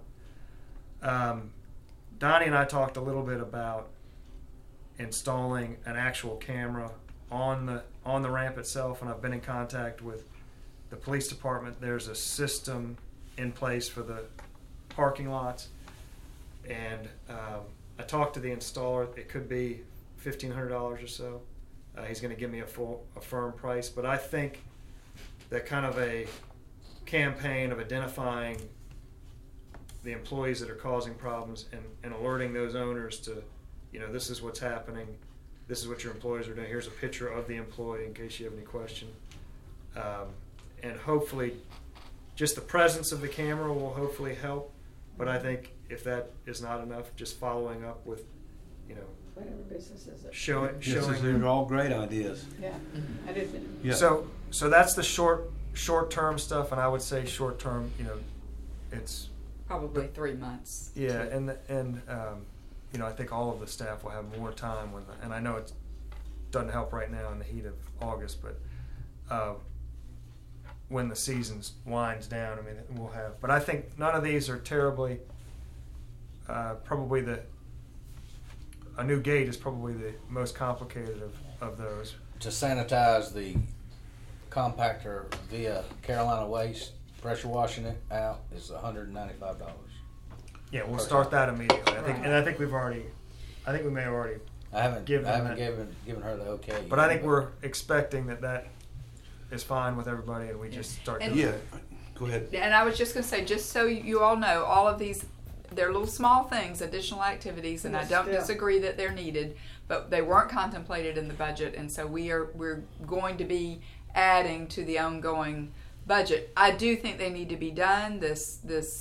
Donnie and I talked a little bit about installing an actual camera on the ramp itself, and I've been in contact with the police department. There's a system in place for the parking lots, and I talked to the installer. It could be $1,500 or so. He's going to give me a firm price, but I think that kind of a campaign of identifying the employees that are causing problems and alerting those owners to, this is what's happening, this is what your employees are doing, here's a picture of the employee in case you have any question. And hopefully just the presence of the camera will hopefully help, but I think if that is not enough, just following up with, Whatever business is it? showing. These are all great ideas. Yeah, I did. Yeah. So that's the short term stuff, and I would say short term, it's Probably 3 months. yeah, and I think all of the staff will have more time and I know it doesn't help right now in the heat of August, but when the season winds down, we'll have. But I think none of these are terribly. Probably a new gate is probably the most complicated of those. To sanitize the compactor via Carolina Waste, pressure washing it out is $195. Yeah, we'll start that immediately. I think we may have already. I haven't Give them given her the okay. But I think we're expecting that is fine with everybody, and we just start. And- doing Yeah, it. go ahead. And I was just going to say, just so you all know, all of these, they're little small things, additional activities, and I Yes, don't yeah. disagree that they're needed, but they weren't contemplated in the budget, and so we're going to be adding to the ongoing budget. I do think they need to be done. This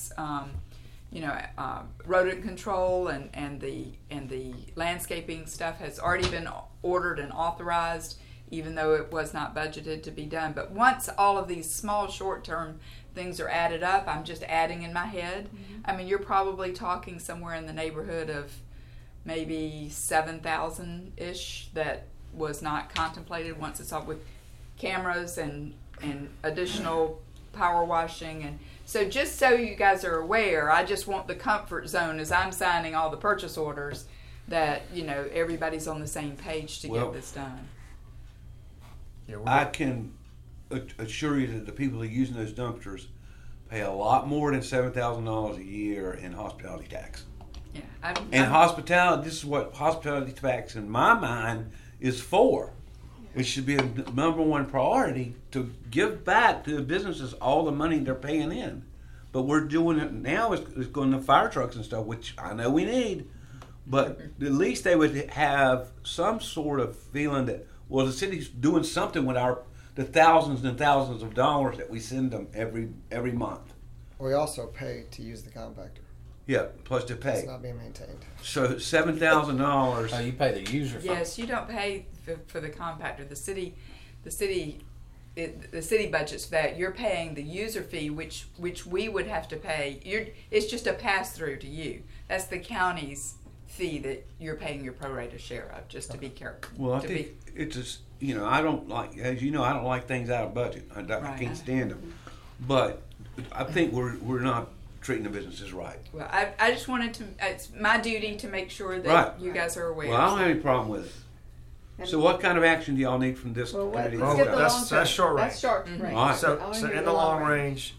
rodent control and the landscaping stuff has already been ordered and authorized, even though it was not budgeted to be done. But once all of these small short-term things are added up, I'm just adding in my head. You're probably talking somewhere in the neighborhood of maybe 7,000-ish that was not contemplated once it's all with cameras and additional power washing. And so just so you guys are aware, I just want the comfort zone as I'm signing all the purchase orders that, you know, everybody's on the same page to Well, get this done. Yeah, I can assure you that the people who are using those dumpsters pay a lot more than $7,000 a year in hospitality tax. Yeah. And hospitality, this is what hospitality tax in my mind is for. It should be a number one priority to give back to the businesses all the money they're paying in. But we're doing it now, it's going to fire trucks and stuff, which I know we need. But at least they would have some sort of feeling that, well, the city's doing something with the thousands and thousands of dollars that we send them every month. We also pay to use the compactor. Yeah, plus to pay. It's not being maintained. So $7,000. So you pay the user fee. Yes, you don't pay for the compactor. The city budgets for that. You're paying the user fee, which we would have to pay. It's just a pass through to you. That's the county's fee that you're paying your prorated share of. Just to be careful. Well, I think it's just, you know, I don't like, as you know, I don't like things out of budget. I can't stand them. But I think we're not treating the businesses right. Well, I just wanted to. It's my duty to make sure that Right. you guys are aware. Well, I don't have any problem with it. And- So what kind of action do y'all need from this Well, committee? let's get the That's- long term. that's short range. That's short range. All right. I So, wanna so hear in the long range,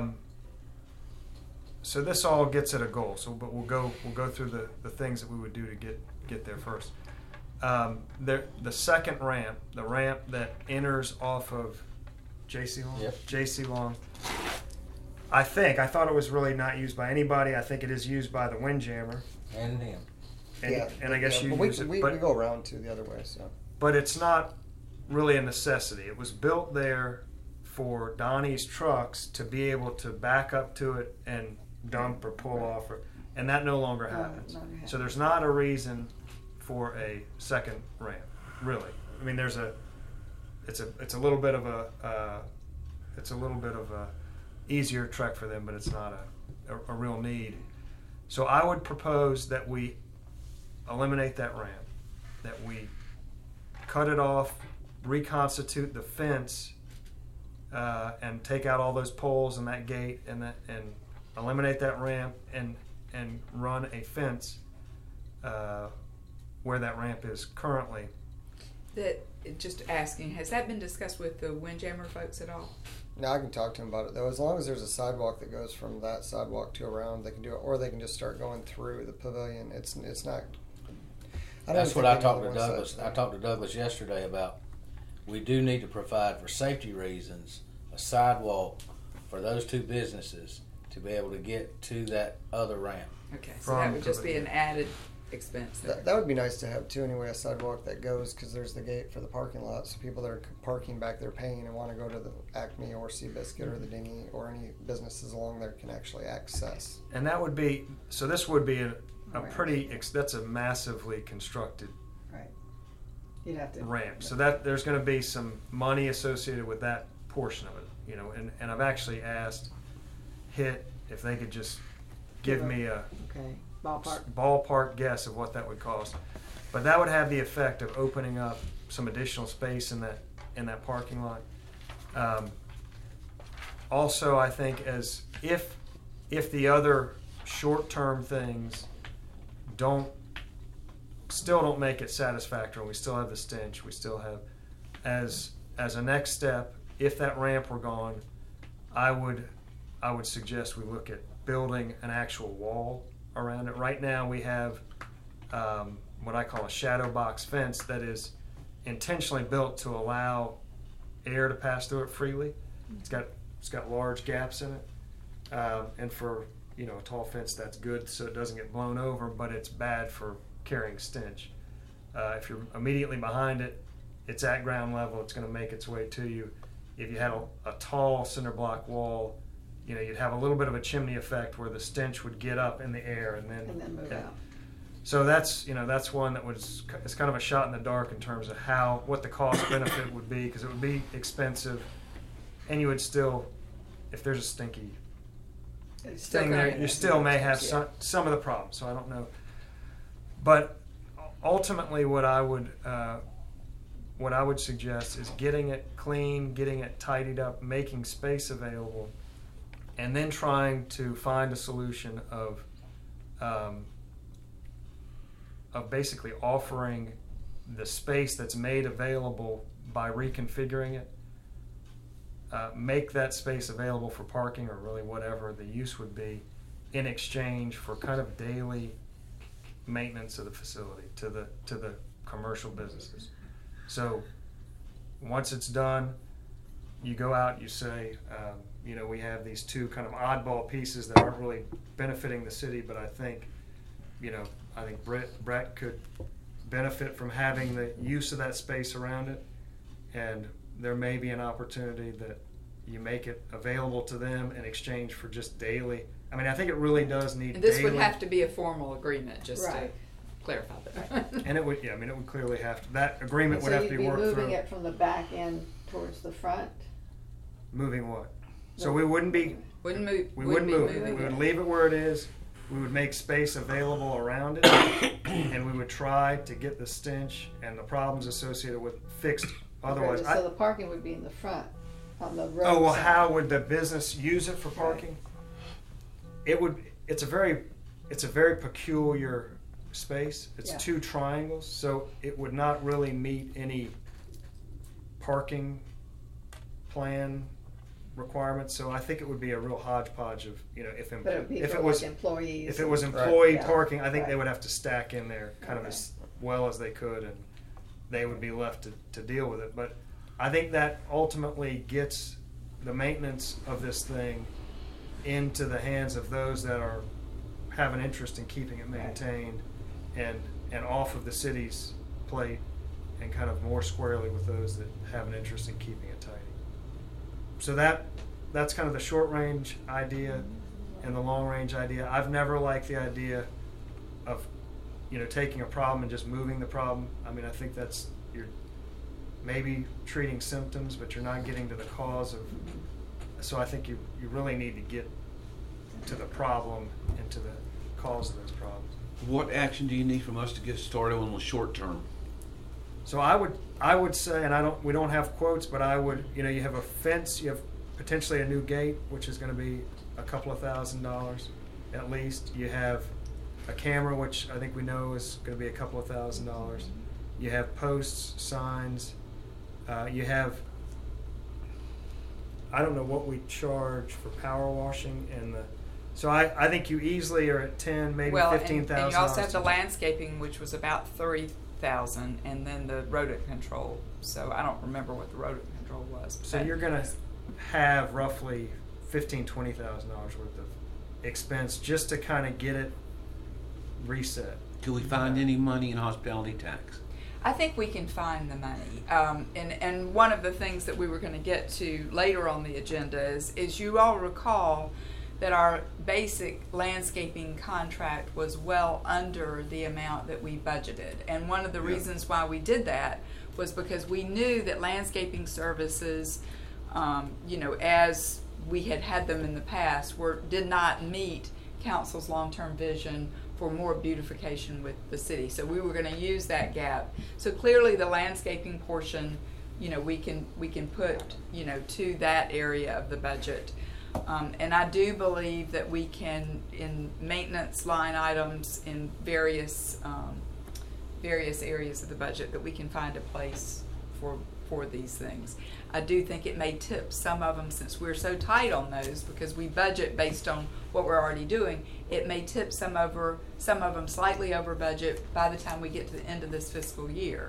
so this all gets at a goal. So, but we'll go through the things that we would do to get there first. The second ramp, the ramp that enters off of J.C. Long. Yep. J.C. Long. I thought it was really not used by anybody. I think it is used by the Windjammer, And him. and I guess you but use it. we But go around too the other way. So but it's not really a necessity. It was built there for Donnie's trucks to be able to back up to it and dump or pull off, and that no longer happens. no longer happens. So there's not a reason for a second ramp, really. I mean, it's a little bit of a easier trek for them, but it's not a real need. So I would propose that we eliminate that ramp, that we cut it off, reconstitute the fence, and take out all those poles and that gate, and eliminate that ramp, and run a fence where that ramp is currently. Just asking, has that been discussed with the Windjammer folks at all? now I can talk to him about it though. As long as there's a sidewalk that goes from that sidewalk to around, they can do it, or they can just start going through the pavilion. It's not. That's what I talked to Douglas. I talked to Douglas yesterday about. We do need to provide, for safety reasons, a sidewalk for those two businesses to be able to get to that other ramp. Okay, so that would just be an added expense there. That would be nice to have too. Anyway, a sidewalk that goes, because there's the gate for the parking lot, so people that are parking back there paying and want to go to the Acme or Seabiscuit or the Dingy or any businesses along there can actually access. And that would be, so this would be a Right. pretty, that's a massively constructed Right. You'd have to. ramp. So that there's going to be some money associated with that portion of it, you know. And I've actually asked HIT if they could just give me a Okay. Ballpark. ballpark guess of what that would cost. But that would have the effect of opening up some additional space in that parking lot. Also, I think if the other short-term things still don't make it satisfactory, we still have the stench, we still have, as a next step, if that ramp were gone, I would suggest we look at building an actual wall around it. Right now we have what I call a shadow box fence that is intentionally built to allow air to pass through it freely. It's got large gaps in it, and for a tall fence, that's good so it doesn't get blown over, but it's bad for carrying stench. If you're immediately behind it, it's at ground level, it's going to make its way to you. If you had a tall cinder block wall, you'd have a little bit of a chimney effect where the stench would get up in the air and then move out. So that's one that it's kind of a shot in the dark in terms of what the cost benefit would be, because it would be expensive, and you would still, if there's a stinky thing there, you still may have some of the problems. So I don't know, but ultimately, what I would suggest is getting it clean, getting it tidied up, making space available, and then trying to find a solution of of basically offering the space that's made available by reconfiguring it, make that space available for parking or really whatever the use would be, in exchange for kind of daily maintenance of the facility to the commercial businesses. So once it's done, you go out, you say, we have these two kind of oddball pieces that aren't really benefiting the city, but I think Brett could benefit from having the use of that space around it, and there may be an opportunity that you make it available to them in exchange for just daily. I mean, I think it really does need. And this daily, would have to be a formal agreement, just Right. to clarify that. and it would, it would clearly have to. That agreement would have to be worked through. So you'd be moving it from the back end towards the front? Moving what? So we wouldn't be. Wouldn't move. We wouldn't move it. moving We would leave it where it is. We would make space available around it, and we would try to get the stench and the problems associated with fixed. Otherwise, So the parking would be in the front, on the road. oh well, side. how would the business use it for parking? It would. It's a very peculiar space. It's Yeah. two triangles, so it would not really meet any parking plan requirements. So I think it would be a real hodgepodge of But it would be if for it was like employees. if it was and- employee Yeah. parking, I think Right. they would have to stack in there kind of Okay. as well as they could, and they would be left to deal with it. But I think that ultimately gets the maintenance of this thing into the hands of those that have an interest in keeping it maintained, and off of the city's plate, and kind of more squarely with those that have an interest in keeping it tidy. So that's kind of the short range idea and the long range idea. I've never liked the idea of taking a problem and just moving the problem. I mean, I think you're maybe treating symptoms, but you're not getting to the cause of. So I think you really need to get to the problem and to the cause of those problems. What action do you need from us to get started on the short term? So I would say, and we don't have quotes, but I would, you have a fence, you have potentially a new gate, which is going to be a couple of $1,000s at least. You have a camera, which I think we know is going to be a couple of $1,000s. You have posts, signs. You have, I don't know what we charge for power washing so I think you easily are at 10, maybe $15,000. And you also have the landscaping, which was about $3,000, and then the rodent control. So I don't remember what the rodent control was. So you're going to have roughly $15,000, $20,000 worth of expense just to kind of get it reset. Can we find any money in hospitality tax? I think we can find the money. And one of the things that we were going to get to later on the agenda is you all recall that our basic landscaping contract was well under the amount that we budgeted. And one of the reasons why we did that was because we knew that landscaping services, as we had them in the past, did not meet council's long-term vision for more beautification with the city. So we were going to use that gap. So clearly the landscaping portion, we can put, to that area of the budget. And I do believe that we can, in maintenance line items in various areas of the budget, that we can find a place for these things. I do think it may tip some of them, since we're so tight on those because we budget based on what we're already doing. It may tip some of them slightly over budget by the time we get to the end of this fiscal year.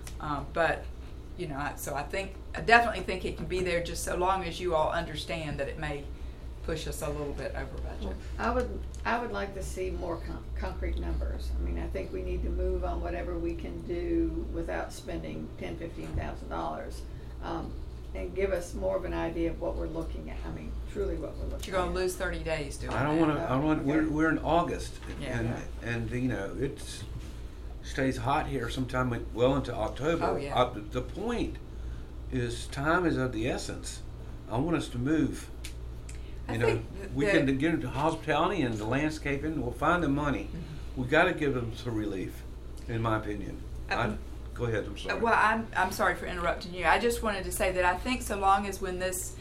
So I definitely think it can be there, just so long as you all understand that it may push us a little bit over budget. I would like to see more concrete numbers. I mean, I think we need to move on whatever we can do without spending $10,000-$15,000, and give us more of an idea of what we're looking at. I mean, truly what we're looking at. You're going to lose 30 days doing I don't that. want to. We're in August, Yeah. and it stays hot here sometime well into October. Oh, yeah. The point is, time is of the essence. I want us to move. I You know, think we that- can get into hospitality and the landscaping. We'll find the money. Mm-hmm. We got to give them some relief, in my opinion. Go ahead. I'm sorry. Well, I'm sorry for interrupting you. I just wanted to say that I think so long as when this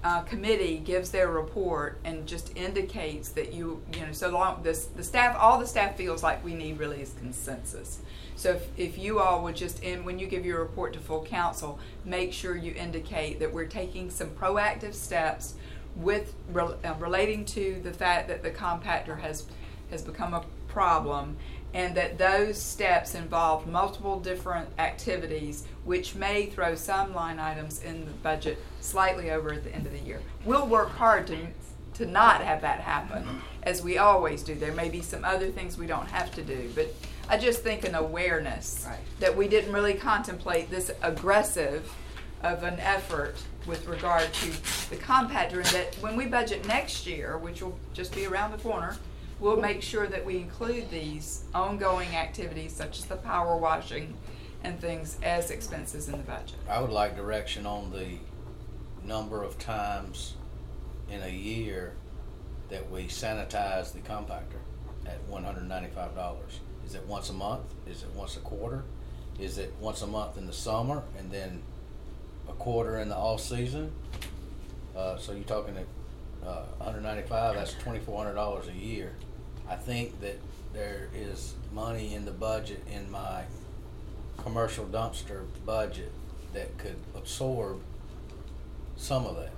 committee gives their report and just indicates that you know, so long the staff, all the staff feels like we need really is consensus. So if you all would just, when you give your report to full council, make sure you indicate that we're taking some proactive steps with relating to the fact that the compactor has become a problem, and that those steps involve multiple different activities which may throw some line items in the budget slightly over at the end of the year. We'll work hard to not have that happen, as we always do. There may be some other things we don't have to do, but I just think an awareness that we didn't really contemplate this aggressive of an effort with regard to the compactor, and that when we budget next year, which will just be around the corner, we'll make sure that we include these ongoing activities such as the power washing and things as expenses in the budget. I would like direction on the number of times in a year that we sanitize the compactor at $195. Is it once a month? Is it once a quarter? Is it once a month in the summer and then a quarter in the off season? So you're talking at $195, that's $2,400 a year. I think that there is money in the budget, in my commercial dumpster budget, that could absorb some of that.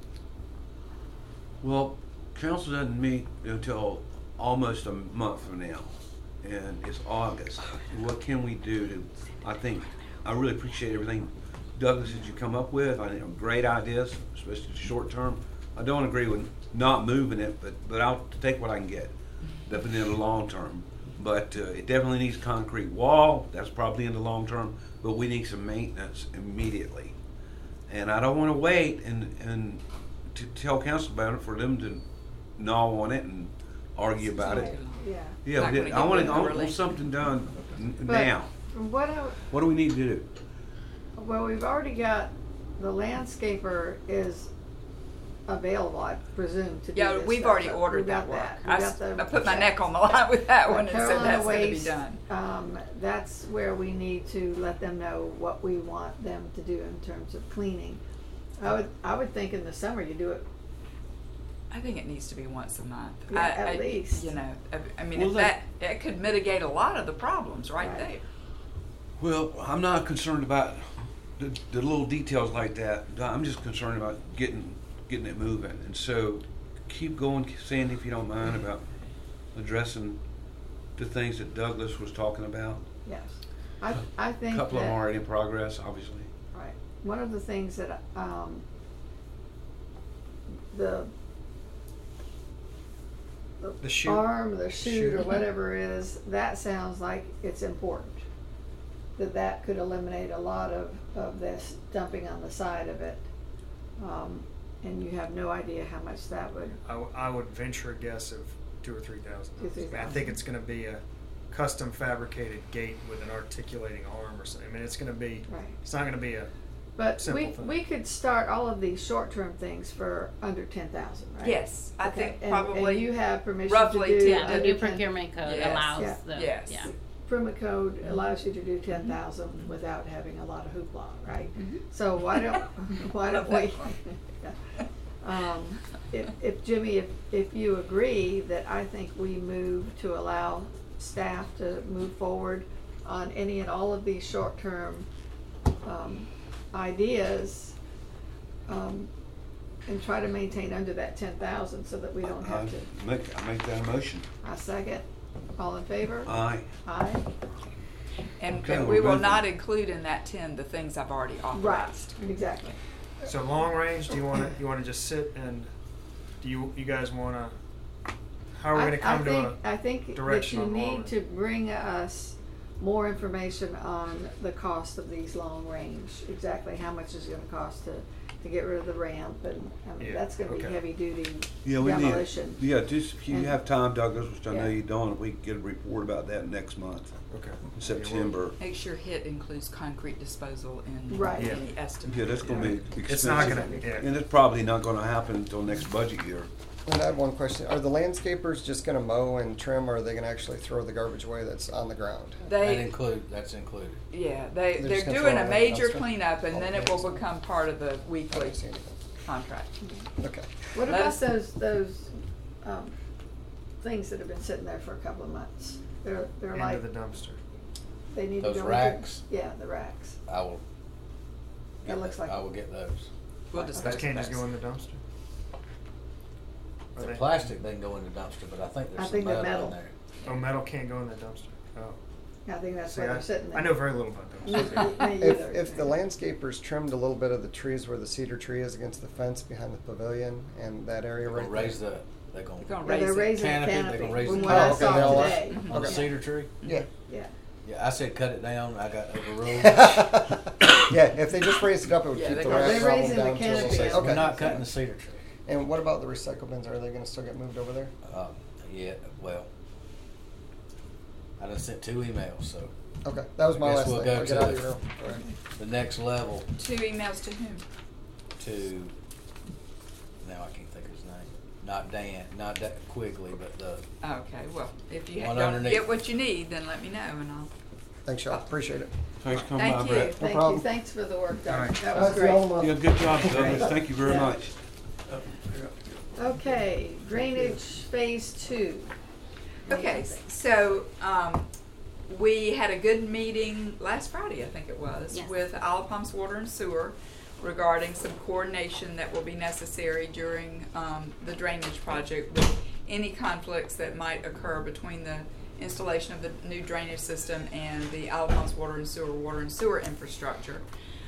Well, council doesn't meet until almost a month from now, and it's August. What can we do to, I really appreciate everything, Douglas, that you come up with. I think great ideas, especially short term. I don't agree with not moving it, but I'll take what I can get, definitely in the long term. But it definitely needs concrete wall. That's probably in the long term, but we need some maintenance immediately. And I don't want to wait and to tell council about it for them to gnaw on it and argue about it. Yeah. I want something done now. What do we need to do? Well, we've already got, the landscaper is available, I presume, to do this. We've stuff. already So ordered we got that work. I I put my neck on the line with that one and said Carolina that's going to be Waste, done. that's where we need to let them know what we want them to do in terms of cleaning. I would think in the summer you do it. I think it needs to be once a month. Yeah, at least. You know, I mean, Well, it could mitigate a lot of the problems right there. Well, I'm not concerned about the little details like that. I'm just concerned about getting it moving. And so keep going, Sandy, if you don't mind, about addressing the things that Douglas was talking about. Yes. I think a couple of them that, are already in progress, obviously. right. One of the things that the chute. arm, the chute, Chute. or whatever it is, that sounds like it's important. That could eliminate a lot of this dumping on the side of it. And you have no idea how much that would. I would venture a guess of $2,000 or $3,000. I $2,000. think it's going to be a custom fabricated gate with an articulating arm or something. I mean, it's going to be. Right. It's not going to be a. But simple thing. we could start all of these short-term things for under 10,000, right? Yes, I think And probably you have permission roughly to do 10. The under new 10. procurement code Yes. allows Yeah. the, Yes. yeah. Procurement code allows you to do 10,000 without having a lot of hoopla, right? Mm-hmm. So why don't we? If Jimmy, if you agree that I think we move to allow staff to move forward on any and all of these short-term ideas, and try to maintain under that 10,000 so that we don't have to. I make that a motion. I second. All in favor? Aye. Aye. And Okay, we we're will good. not include in that 10 the things I've already Right. authorized. Exactly. So long range. Do you want to just sit and do you guys want to? How are we going to come to I think that direction you on long need range? to bring us more information on the cost of these long range. Exactly how much is it going to cost to get rid of the ramp, and I mean, Yeah, that's going to be okay. heavy duty Yeah, we demolition. need. Yeah, just if you And- have time, Douglas, which I know Yeah. you don't, we can get a report about that next month, Okay. in September. Make sure HIT includes concrete disposal in Right. Yeah. any estimate. Yeah, that's going to be expensive. It's not going to. Yeah. And it's probably not going to happen until next budget year. And I have one question. Are the landscapers just going to mow and trim, or are they going to actually throw the garbage away that's on the ground? That's included. Yeah, They're they're just gonna doing throw it a in the major dumpster? cleanup, and then it Okay. will become part of the I weekly don't see anything. contract. Okay. What Let about us- those things that have been sitting there for a couple of months? They're like, Into the dumpster. they need to Those go into. racks? Yeah, the racks. I will. That looks like. I will get those. We'll Those discuss can't just those. go in the dumpster. Are The they- plastic they can go in the dumpster, but I think I there's some think they're metal in metal. there. Oh, metal can't go in the dumpster. Oh. I think that's See, why they're sitting there. I know very little about dumpsters. Me If, either. if the landscapers trimmed a little bit of the trees where the cedar tree is against the fence behind the pavilion and that area They're right gonna there. raise the, they're gonna. They're gonna Yeah, they're raise it. raising the Canopy, they're canopy. gonna raise From the what I canopy. saw Okay, they all are? today. On the Okay. cedar tree? Yeah. Yeah. Yeah, I said cut it down, I got overruled. Yeah, if they just raised it up, it would Yeah, keep they the go- rat They're problem raising the down to a canopy. little. Okay. We're not cutting the cedar tree. And what about the recycle bins? Are they gonna still get moved over there? Yeah, well, I done sent 2 emails, so Okay, that was my Guess last we'll thing. go I'll get to out of the- your room. the next level 2 emails to whom? to, now I can't think of his name, not Dan, not Quigley, but the, Okay, well, if you One don't underneath. get what you need, then let me know and I'll. Thanks, y'all. Appreciate it. Thanks for coming by, Thank you. Brett. Thank you. problem. Thanks for the work done. All right. That was great. You did a good job, Douglas. Thank you very Yeah. much. Okay, drainage phase 2. Okay, so we had a good meeting last Friday, I think it was, Yes. with Isle of Palms Water and Sewer regarding some coordination that will be necessary during the drainage project with any conflicts that might occur between the installation of the new drainage system and the Isle of Palms water and sewer infrastructure.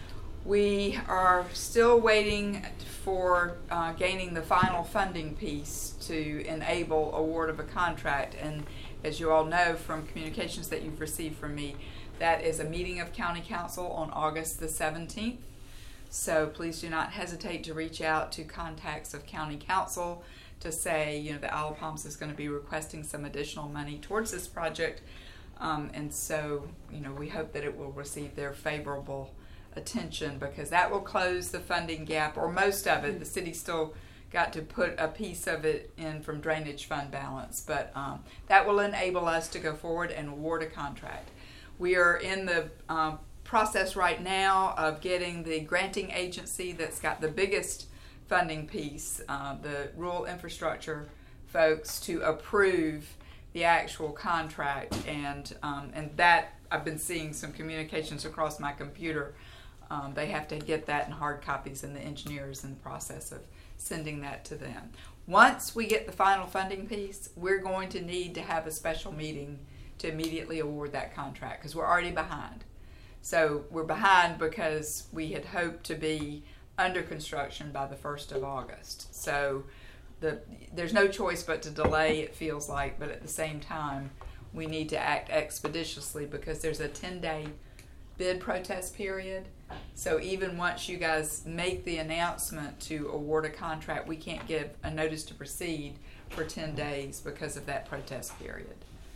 We are still waiting for gaining the final funding piece to enable award of a contract, and as you all know from communications that you've received from me, that is a meeting of County Council on August the 17th. So please do not hesitate to reach out to contacts of County Council to say, you know, the Isle of Palms is going to be requesting some additional money towards this project, and so, you know, we hope that it will receive their favorable attention, because that will close the funding gap, or most of it. The city still got to put a piece of it in from drainage fund balance, but that will enable us to go forward and award a contract. We are in the process right now of getting the granting agency that's got the biggest funding piece, the rural infrastructure folks, to approve the actual contract, and that I've been seeing some communications across my computer. They have to get that in hard copies, and the engineer is in the process of sending that to them. Once we get the final funding piece, we're going to need to have a special meeting to immediately award that contract, because we're already behind. So we're behind because we had hoped to be under construction by the 1st of August. So there's no choice but to delay, it feels like, but at the same time, we need to act expeditiously because there's a 10-day bid protest period. So even once you guys make the announcement to award a contract, we can't give a notice to proceed for 10 days because of that protest period.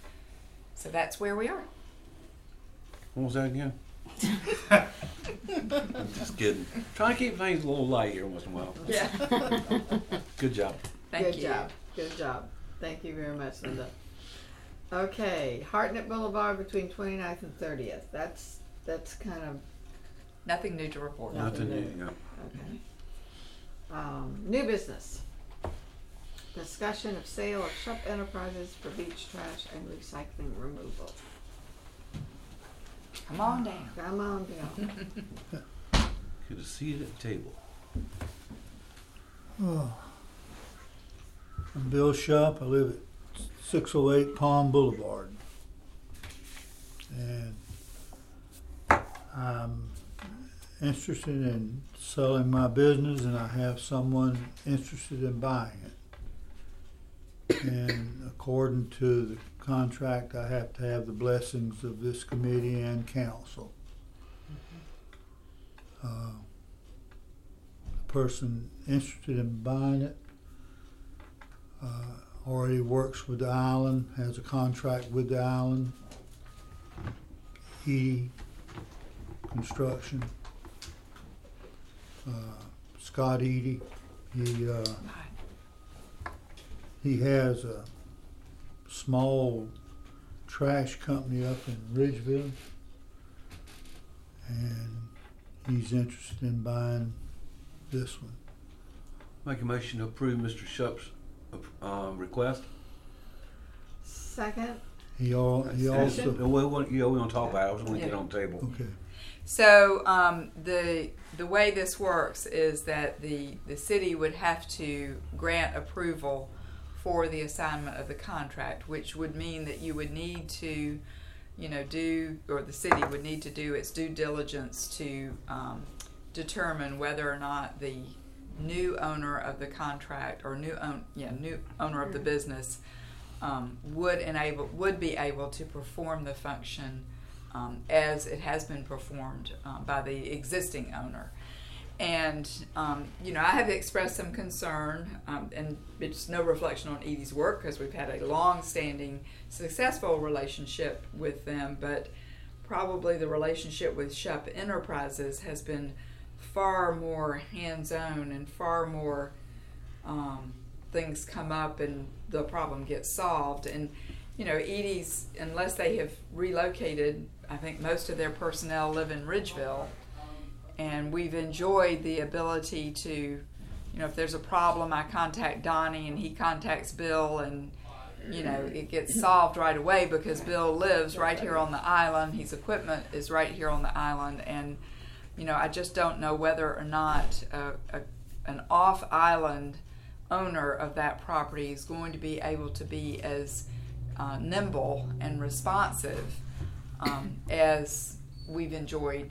So that's where we are. What was that again? Just kidding. Try to keep things a little light here once in a while. Yeah. Good job. Thank Good you. job. Good job. Thank you very much, Linda. Okay, Hartnett Boulevard between 29th and 30th. That's kind of Nothing new to report. Nothing Nothing new. new, yeah. okay. New business. Discussion of sale of Shup Enterprises for beach trash and recycling removal. Come on down. Come on down. Good to see you at the table. Oh. I'm Bill Shupp. I live at 608 Palm Boulevard. And I'm interested in selling my business, and I have someone interested in buying it. And according to the contract, I have to have the blessings of this committee and council. The person interested in buying it already works with the island, has a contract with the island, Construction. Scott Eady, he has a small trash company up in Ridgeville, and he's interested in buying this one. Make a motion to approve Mr. Shup's request. Second. He also, We want to talk about it. I just want to get Yeah. on the table. okay. So the way this works is that the city would have to grant approval for the assignment of the contract, which would mean that you would need to, the city would need to do its due diligence to determine whether or not the new owner of the contract or new owner of the business would be able to perform the function as it has been performed by the existing owner. And I have expressed some concern, and it's no reflection on Edie's work because we've had a long-standing, successful relationship with them, but probably the relationship with Shup Enterprises has been far more hands-on and far more things come up and the problem gets solved. And Edie's, unless they have relocated, I think most of their personnel live in Ridgeville, and we've enjoyed the ability to, if there's a problem, I contact Donnie and he contacts Bill, and it gets solved right away because Bill lives right here on the island. His equipment is right here on the island, and I just don't know whether or not an off-island owner of that property is going to be able to be as nimble and responsive as we've enjoyed,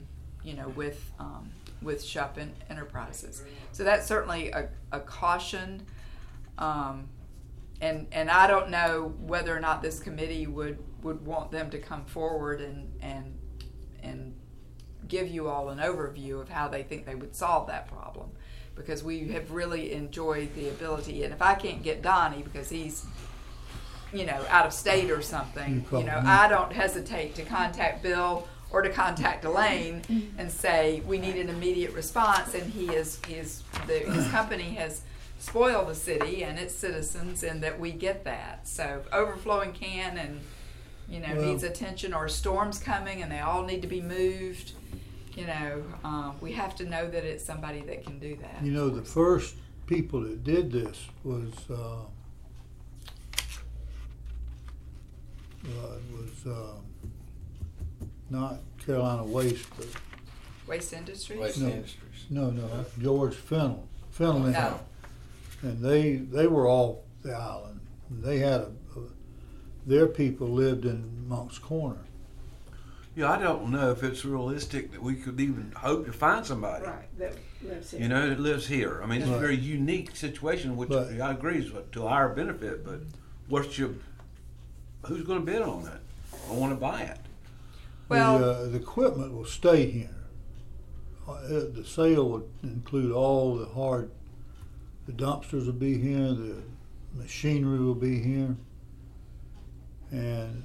with Shup Enterprises. So that's certainly a caution, and I don't know whether or not this committee would want them to come forward and give you all an overview of how they think they would solve that problem, because we have really enjoyed the ability. And if I can't get Donnie because he's out of state or something, I don't hesitate to contact Bill or to contact Elaine and say we need an immediate response, and his company has spoiled the city and its citizens, and that we get that. So overflowing can and needs attention, or storms coming and they all need to be moved. We have to know that it's somebody that can do that. The first people that did this was not Carolina Waste, but Waste Industries? Waste No. Industries. no, George Fennell. And No. And they were off the island. They had their people lived in Monk's Corner. Yeah, I don't know if it's realistic that we could even hope to find somebody. Right, that lives here. That lives here. I mean, it's a Right. very unique situation, which But- I agree is to our benefit. But who's going to bid on that? I want to buy it. Well, The equipment will stay here. The sale would include all the dumpsters will be here, the machinery will be here, and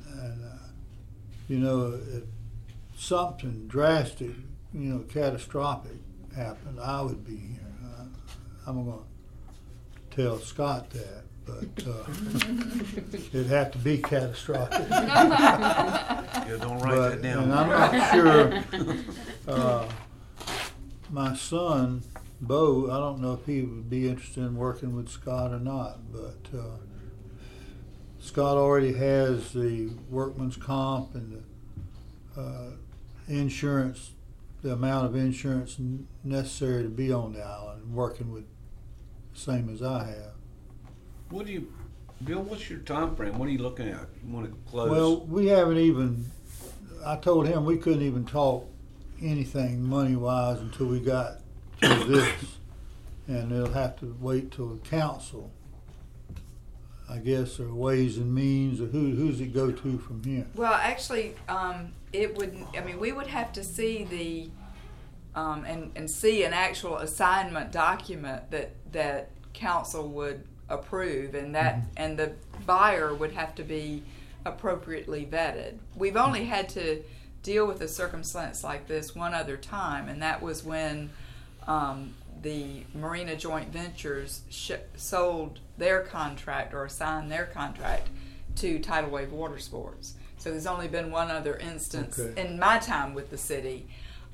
if something drastic, catastrophic happened, I would be here. I'm going to tell Scott that, but it'd have to be catastrophic. Yeah, don't write that down. And I'm not sure. My son, Bo, I don't know if he would be interested in working with Scott or not, but Scott already has the workman's comp and the insurance, the amount of insurance necessary to be on the island, working with the same as I have. Bill, what's your time frame? What are you looking at? You want to close? Well, we haven't even, I told him we couldn't even talk anything money-wise until we got to this, and they'll have to wait till the council, I guess, or Ways and Means, or who's it go to from here? well, actually, we would have to see and see an actual assignment document that council would approve, and and the buyer would have to be appropriately vetted. We've only had to deal with a circumstance like this one other time, and that was when the Marina Joint Ventures sold their contract or assigned their contract to Tidal Wave Water Sports. So there's only been one other instance in my time with the city.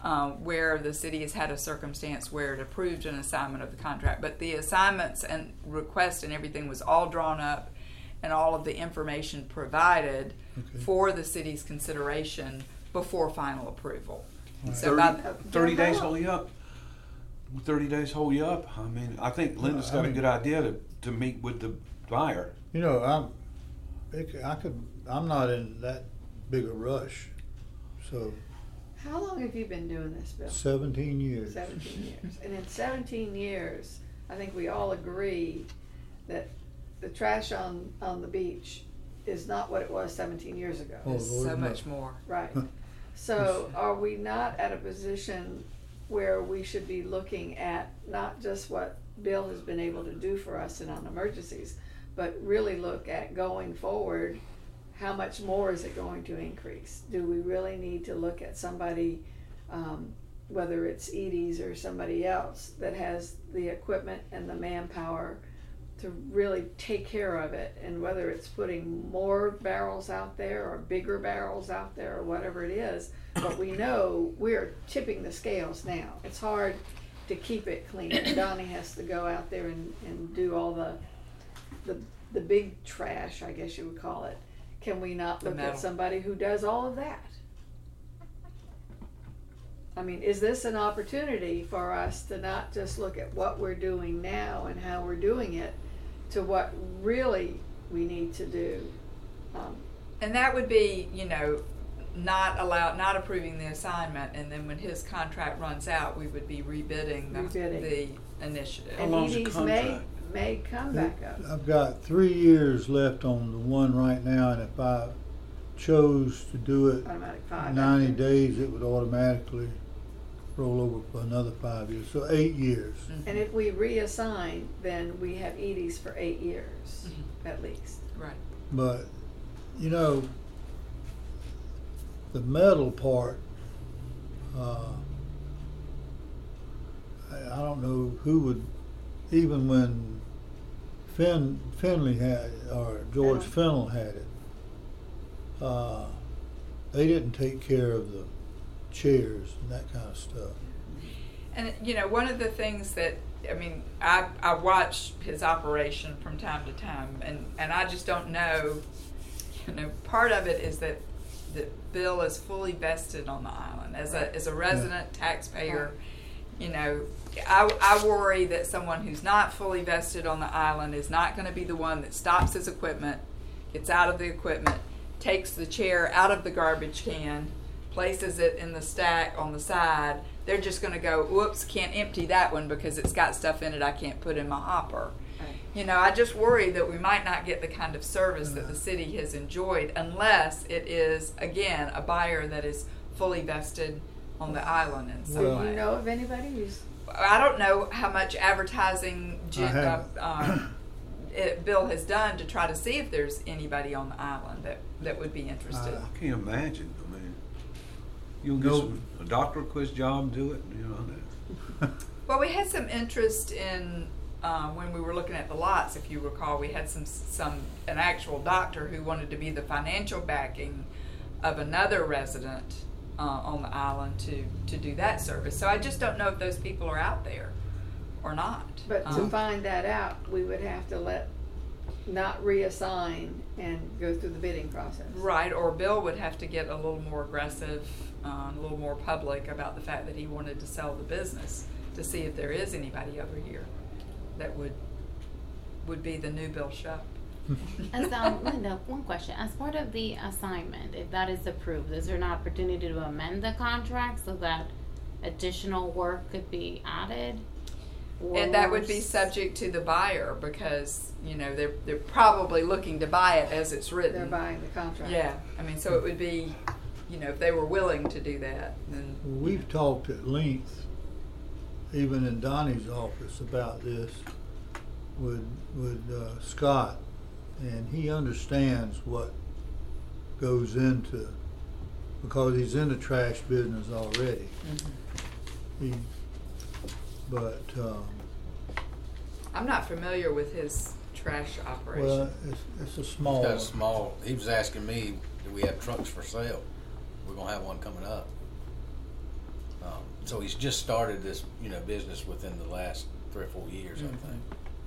where the city has had a circumstance where it approved an assignment of the contract. But the assignments and request and everything was all drawn up, and all of the information provided for the city's consideration before final approval. So 30 days hold you up. 30 days hold you up. I mean, I think Linda's got a good idea to meet with the buyer. You know, I'm not in that big a rush. So How long have you been doing this, Bill? 17 years. 17 years. And in 17 years, I think we all agree that the trash on the beach is not what it was 17 years ago. Oh, It's Lord, so no. much more. Right. So are we not at a position where we should be looking at not just what Bill has been able to do for us in on emergencies, but really look at going forward, how much more is it going to increase? Do we really need to look at somebody, whether it's Edie's or somebody else that has the equipment and the manpower to really take care of it, and whether it's putting more barrels out there or bigger barrels out there or whatever it is, but we know we're tipping the scales now. It's hard to keep it clean. Donnie has to go out there and do all the big trash, I guess you would call it. Can we not The look metal. at somebody who does all of that? I mean, is this an opportunity for us to not just look at what we're doing now and how we're doing it, to what really we need to do? And that would be, you know, not approving the assignment, and then when his contract runs out, we would be rebidding the initiative. How And long's the Edie's contract? may come back up. I've got 3 years left on the one right now, and if I chose to do it Automatic 5. 90 days, it would automatically roll over for another 5 years. So 8 years. And if we reassign, then we have Edie's for 8 years, at least. Right. But, you know, the metal part, I don't know who would, even when Finley had, or George Fennell had it, they didn't take care of the chairs and that kind of stuff. And, you know, one of the things that, I mean, I watch his operation from time to time, and I just don't know, you know, part of it is that Bill is fully vested on the island. As a resident taxpayer, you know, I worry that someone who's not fully vested on the island is not going to be the one that stops his equipment, gets out of the equipment, takes the chair out of the garbage can, places it in the stack on the side. They're just going to go, whoops, can't empty that one because it's got stuff in it I can't put in my hopper. You know, I just worry that we might not get the kind of service that the city has enjoyed unless it is, again, a buyer that is fully vested on the island in some Do way. you know of anybody who's? I don't know how much advertising Bill has done to try to see if there's anybody on the island that would be interested. I can't imagine. I mean, you'll get a doctor quiz job and do it. You know. Well, we had some interest in when we were looking at the lots. If you recall, we had an actual doctor who wanted to be the financial backing of another resident on the island to do that service. So I just don't know if those people are out there or not. But to find that out, we would have to not reassign and go through the bidding process. Right, or Bill would have to get a little more aggressive, a little more public about the fact that he wanted to sell the business to see if there is anybody over here that would be the new Bill Shupp. As Linda, one question. As part of the assignment, if that is approved, is there an opportunity to amend the contract so that additional work could be added? And that would be subject to the buyer because, you know, they're probably looking to buy it as it's written. They're buying the contract. Yeah, I mean, so it would be, you know, if they were willing to do that, then. We've talked at length, even in Donnie's office, about this with Scott, and he understands what goes into, because he's in the trash business already. I'm not familiar with his trash operation. Well, it's a small. He's got a small. He was asking me, do we have trucks for sale? We're gonna have one coming up. So he's just started this, business within the last 3 or 4 years, I think.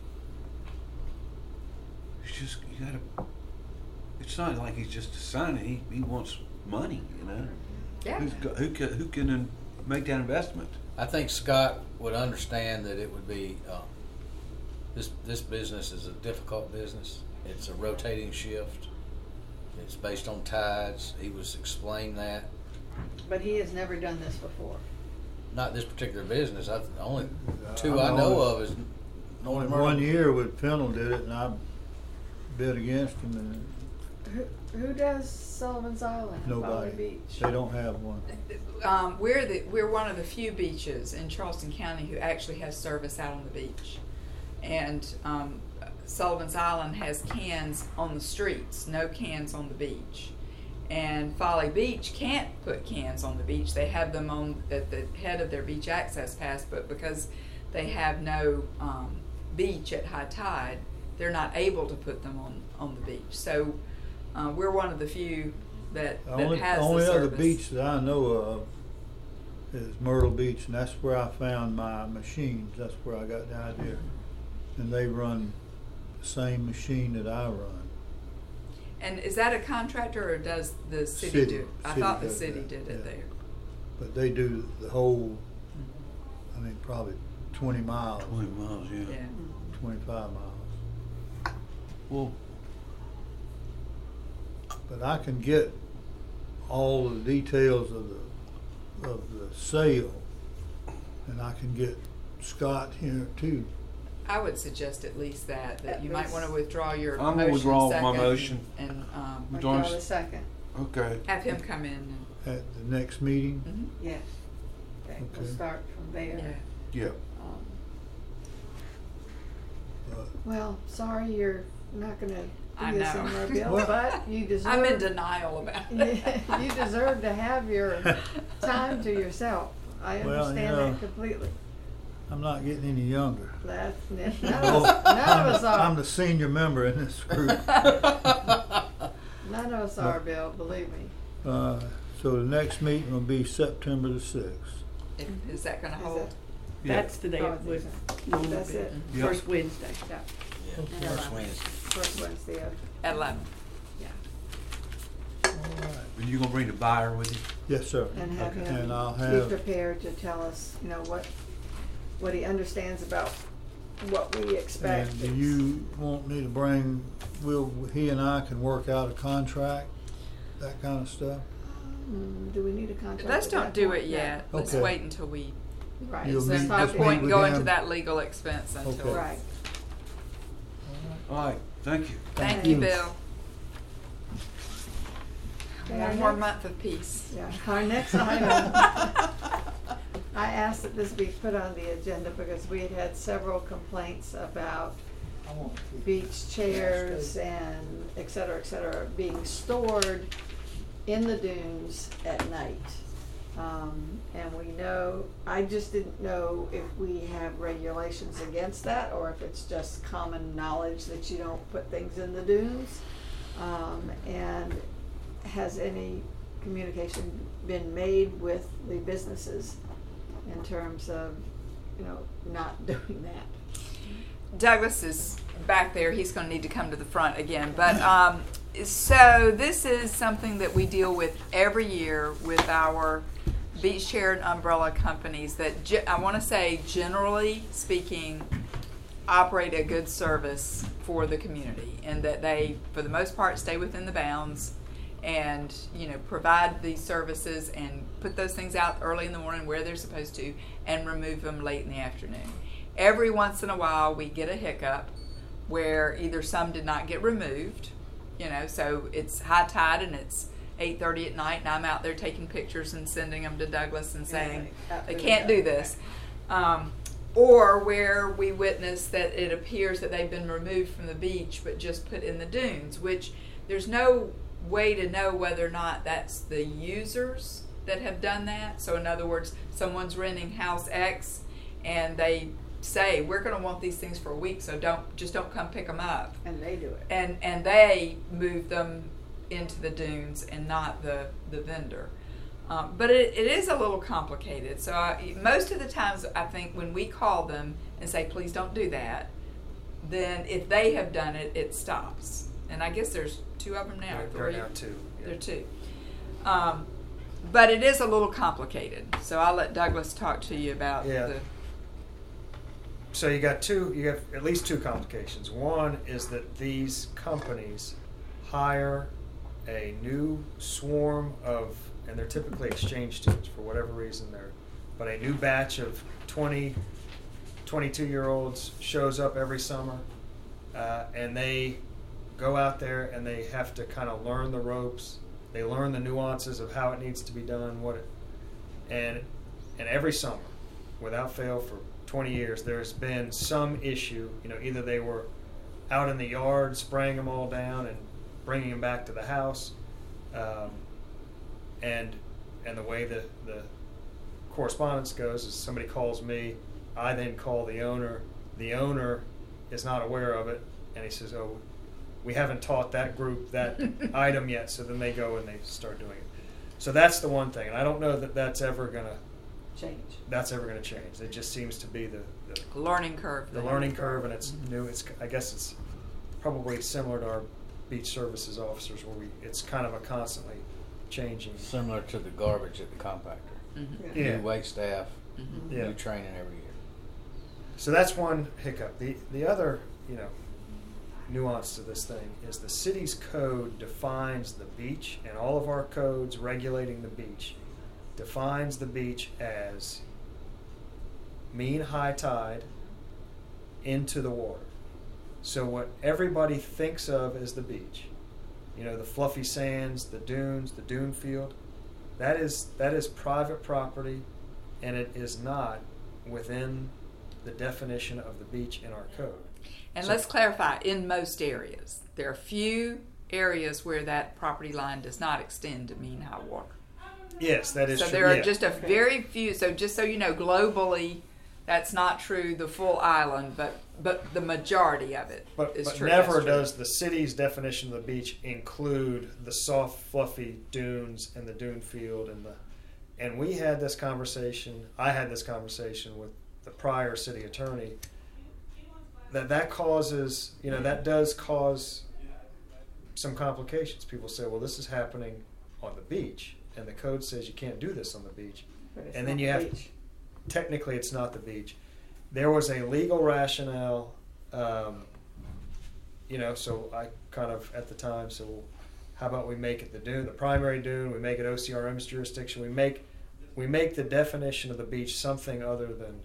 It's just, it's not like he's just assigning, he wants money, Yeah. Who can make that investment? I think Scott would understand that it would be, this business is a difficult business. It's a rotating shift. It's based on tides. He was explained that. But he has never done this before. Not this particular business. The only two I know of is Only North Myrtle. 1 year with Pennell did it, and I bid against him, and Who does Sullivan's Island? and Folly nobody. Beach? They don't have one. We're one of the few beaches in Charleston County who actually has service out on the beach, and Sullivan's Island has cans on the streets, no cans on the beach. And Folly Beach can't put cans on the beach. They have them at the head of their beach access pass, but because they have no beach at high tide, they're not able to put them on the beach. So we're one of the few that has only the service. other beach that I know of is Myrtle Beach, and that's where I found my machines. That's where I got the idea. And they run the same machine that I run. And is that a contractor or does the city City. do it? I City thought the does city that, did it yeah. there. But they do the whole, probably 20 miles, 20 miles, yeah. Yeah. 25 miles. Well, But I can get all the details of the sale, and I can get Scott here too. I would suggest at least that At you might least. want to withdraw your I'm gonna motion withdraw my second motion. and Withdraw the second. okay. have him come in. At the next meeting. And, Yes. Okay, we'll Okay. start from there. yeah. Yeah. Um, But Well, sorry you're not gonna I do this know. anymore, Bill, Well- but you deserve. I'm in denial about it. You deserve to have your time to yourself. I Well, understand you know. that completely. I'm not getting any younger. None of us are. I'm the senior member in this group. None of us are, Bill, believe me. So the next meeting will be September the 6th. Is that going to Is hold? it- That's the day Oh, it would it's- normally That's be. it. Yep. First Wednesday. Yeah, Yeah, first Wednesday. first Wednesday of, At 11. yeah. All right. And you gonna bring the buyer with you? Yes, sir. And have Okay. him And I'll be have, prepared to tell us, what he understands about what we expect. and do you want me to bring, he and I can work out a contract, that kind of stuff? Do we need a contract? Let's at don't that do point? it yet. Let's Okay. wait until we. No. Right. You'll There's meet- no just meet point in with going to him. that legal expense until. Okay. Right. All right, thank you. Thank Thank you, you. Bill. Okay, One our more next- month of peace. Yeah, our next item, I asked that this be put on the agenda because we had several complaints about beach chairs and et cetera, being stored in the dunes at night. And we know, I just didn't know if we have regulations against that or if it's just common knowledge that you don't put things in the dunes. And has any communication been made with the businesses in terms of, not doing that? Douglas is back there. He's going to need to come to the front again. But so this is something that we deal with every year with our beach chair and umbrella companies that I want to say, generally speaking, operate a good service for the community, and that they, for the most part, stay within the bounds and provide these services and put those things out early in the morning where they're supposed to and remove them late in the afternoon. Every once in a while we get a hiccup where either some did not get removed, so it's high tide and it's 8:30 at night and I'm out there taking pictures and sending them to Douglas and saying they can't do this. Or where we witness that it appears that they've been removed from the beach but just put in the dunes, which there's no way to know whether or not that's the users that have done that. So in other words, someone's renting house X and they say, we're going to want these things for a week, so don't come pick them up. And they do it. And they move them into the dunes and not the vendor. But it is a little complicated. So most of the times, I think when we call them and say, please don't do that, then if they have done it, it stops. And I guess there's 2 of them now. There are now 2. Yeah. There are 2. But it is a little complicated. So I'll let Douglas talk to you about the... So you have at least 2 complications. One is that these companies hire a new swarm of, and they're typically exchange students for whatever reason but a new batch of 20, 22-year-olds shows up every summer, and they go out there and they have to kind of learn the ropes. They learn the nuances of how it needs to be done, and every summer, without fail, for 20 years, there's been some issue. Either they were out in the yard spraying them all down and bringing them back to the house, and the way the correspondence goes is somebody calls me, I then call the owner. The owner is not aware of it, and he says, "Oh, we haven't taught that group that item yet." So then they go and they start doing it. So that's the one thing, and I don't know that that's ever gonna change. It just seems to be the learning curve. The learning curve, and it's new. I guess it's probably similar to our beach services officers, where it's kind of a constantly changing. Similar to the garbage at the compactor. Mm-hmm. Yeah. New wait staff, mm-hmm. New training every year. So that's one hiccup. The other, nuance to this thing is the city's code defines the beach, and all of our codes regulating the beach defines the beach as mean high tide into the water. So what everybody thinks of as the beach, the fluffy sands, the dunes, the dune field, that is private property, and it is not within the definition of the beach in our code. And let's clarify, in most areas. There are few areas where that property line does not extend to mean high water. Yes, that is true. So there are just a very few. So just so you know, globally, that's not true, the full island, but the majority of it is but true. But never does the city's definition of the beach include the soft, fluffy dunes and the dune field and we had this conversation. I had this conversation with the prior city attorney. That causes, that does cause some complications. People say, well, this is happening on the beach, and the code says you can't do this on the beach. And then you have, technically it's not the beach. There was a legal rationale, so I kind of, at the time, said, well, how about we make it the dune, the primary dune, we make it OCRM's jurisdiction, we make the definition of the beach something other than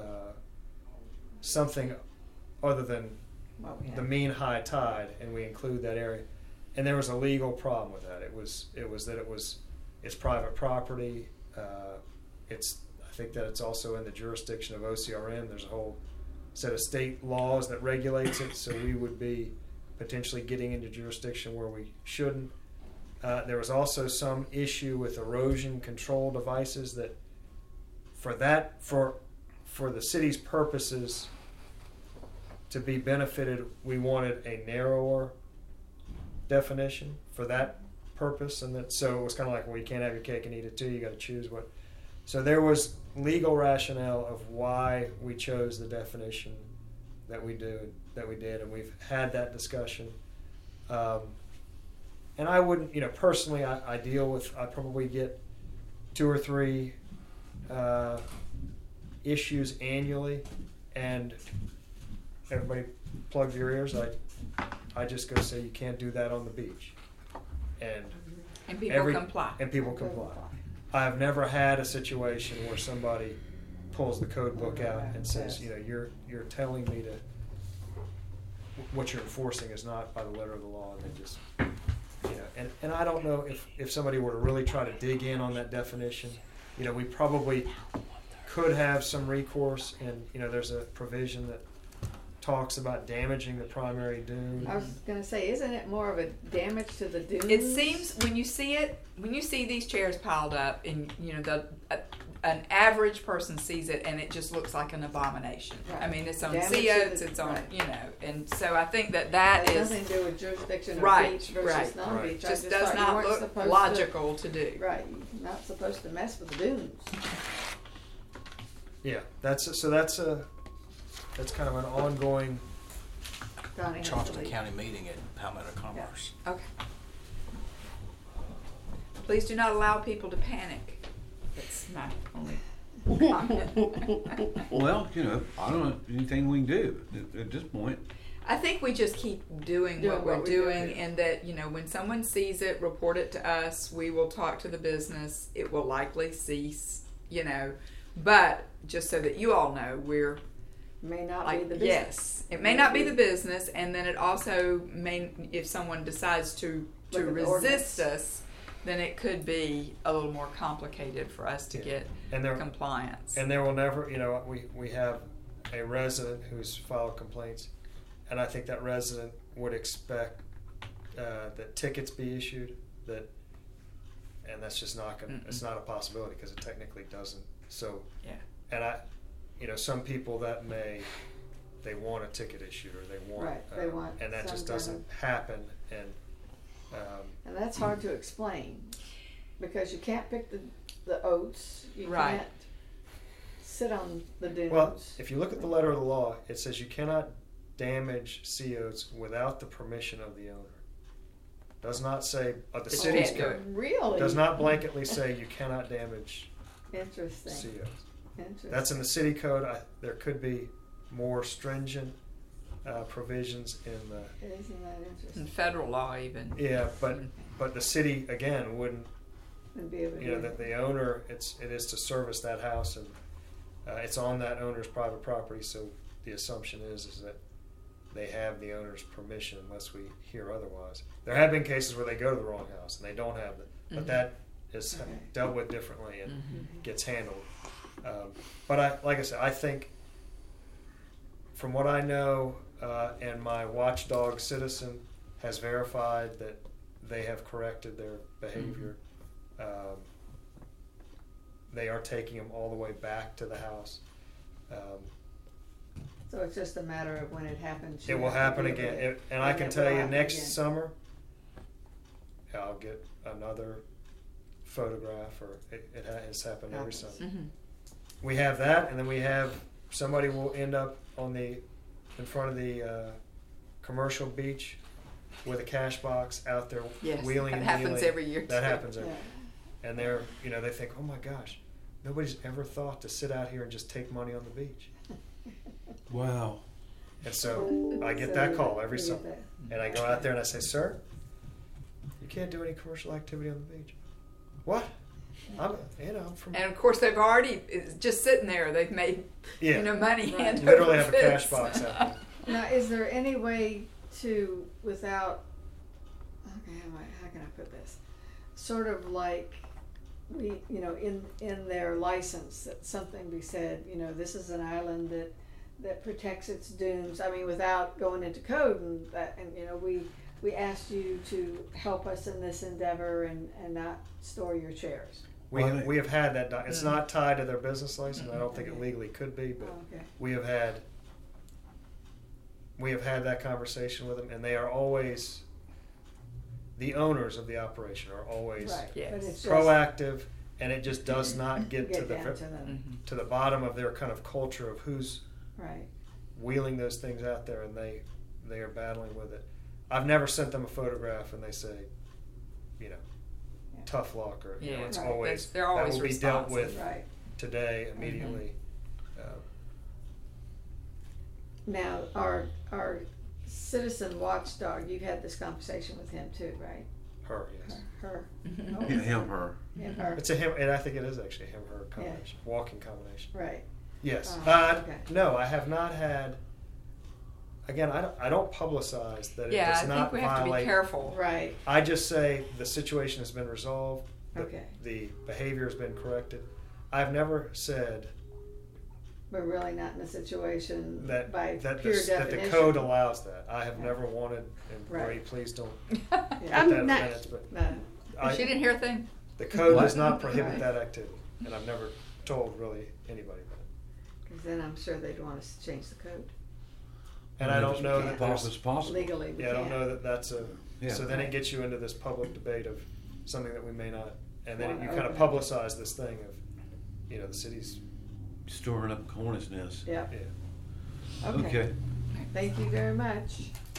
the mean high tide, and we include that area. And there was a legal problem with that. It's private property. I think that it's also in the jurisdiction of OCRM. There's a whole set of state laws that regulates it, so we would be potentially getting into jurisdiction where we shouldn't. There was also some issue with erosion control devices that, for the city's purposes to be benefited, we wanted a narrower definition for that purpose, and so it was kind of like, well, you can't have your cake and eat it too. You got to choose what. So there was legal rationale of why we chose the definition that we did, and we've had that discussion. And I wouldn't, personally, I probably get 2 or 3 issues annually, and everybody plug your ears. I just go say you can't do that on the beach, and people comply. And people comply. I've never had a situation where somebody pulls the code book out and says, you're telling me to, what you're enforcing is not by the letter of the law, and they just, and I don't know if somebody were to really try to dig in on that definition, we probably could have some recourse, and there's a provision that talks about damaging the primary dune. I was going to say, isn't it more of a damage to the dunes? It seems when you see these chairs piled up, and an average person sees it and it just looks like an abomination. Right. I mean, it's on Damage to sea oats, the- it's on, right. you know, and so I think that It has is nothing to do with jurisdiction or right, beach versus right. non-beach. I just just does thought you not weren't look supposed logical to do. To, right, you're not supposed to mess with the dunes. Yeah, that's kind of an ongoing. Donnie has to Charleston leave. County meeting at Palmetto Commerce. Okay. Please do not allow people to panic. That's my only comment. Well, you know, I don't know anything we can do at this point. I think we just keep doing Doing what we're what we do, doing, yeah. and that, you know, when someone sees it, report it to us. We will talk to the business. It will likely cease, you know, but just so that you all know, we're May not like, be the business. yes, it may not be the business, and then it also may, if someone decides to Look at the resist ordinance. us, then it could be a little more complicated for us to Yeah. get And there, compliance. and there will never, you know, we have a resident who's filed complaints, and I think that resident would expect that tickets be issued. And that's just not going. It's not a possibility because it technically doesn't. So, Yeah. And you know, some people that they want a ticket issued or they want, Right, they want and that some just kind doesn't happen. And And that's hard to explain because you can't pick the oats. You Right. can't sit on the dunes. well, if you look at the letter of the law, it says you cannot damage sea oats without the permission of the owner. Does not say the You city's can't do code. it. Really? Does not blanketly say you cannot damage Interesting. sea oats. Interesting. That's in the city code. There could be more stringent provisions in the Isn't that In interesting? federal law, even. yeah, but the city again wouldn't. And be able to You know do that the owner it is to service that house and it's on that owner's private property. So the assumption is that they have the owner's permission unless we hear otherwise. There have been cases where they go to the wrong house and they don't have it, but that is Okay. dealt with differently and Mm-hmm. gets handled. But like I said, I think from what I know, and my watchdog citizen has verified that they have corrected their behavior. They are taking them all the way back to the house. So it's just a matter of when it happens. It will happen again. And I can tell you next summer, I'll get another photograph, or it has happened every summer. Mm-hmm. We have that, and then we have somebody will end up in front of the commercial beach with a cash box out there Yes, wheeling that and happens dealing. every year, That too. happens every Yeah. And they're, they think, oh my gosh, nobody's ever thought to sit out here and just take money on the beach. Wow. And so I get that call every You get summer. that. And I go out there and I say, sir, you can't do any commercial activity on the beach. What? I'm from. And of course, they've already it's just sitting there. They've made Yeah. money Right. hand Literally over have a cash fist. box out there. Now, is there any way to, without, okay, how can I put this? Sort of like we, in their license, that something be said, this is an island that protects its dunes. I mean, without going into code and that, and we asked you to help us in this endeavor and not store your chairs. We have had that. It's not tied to their business license. I don't think it legally could be, but Okay. we have had that conversation with them, and they are always the owners of the operation are always Right. Yes. But it's just proactive, and it just does not get to down the to them. to the bottom of their kind of culture of who's Right. wheeling those things out there, and they are battling with it. I've never sent them a photograph and they say, tough luck, or Yeah, it's right. always They're always that will be dealt responsive. with Right. today immediately. Now, our citizen watchdog, you've had this conversation with him too, right? Her, yes. Her. Mm-hmm. Oh, Yeah, him, her. yeah, her. It's a him, and I think it is actually a him/her combination, walking combination. Right. Yes. Oh, okay. No, I have not had. Again, I don't publicize that it Yeah, does I not think we have to be violate. careful. Right. I just say the situation has been resolved. Okay. The behavior has been corrected. I've never said We're really not in a situation that by that pure the definition. code allows that. I have Yeah. never wanted, and Right. Ray, please don't Yeah. put that in minutes, but No. I, She didn't hear a thing. the code What? does not prohibit Right. that activity, and I've never told really anybody about it. Because then I'm sure they'd want us to change the code And I don't know that If there's, it's possible. legally. We yeah, I don't can't. know that that's a, Yeah. so then it gets you into this public debate of something that we may not, and then Well, you kind of okay. publicize this thing of, the city's, Storing up hornet's nest. Yeah. yeah. Okay. Thank you very much.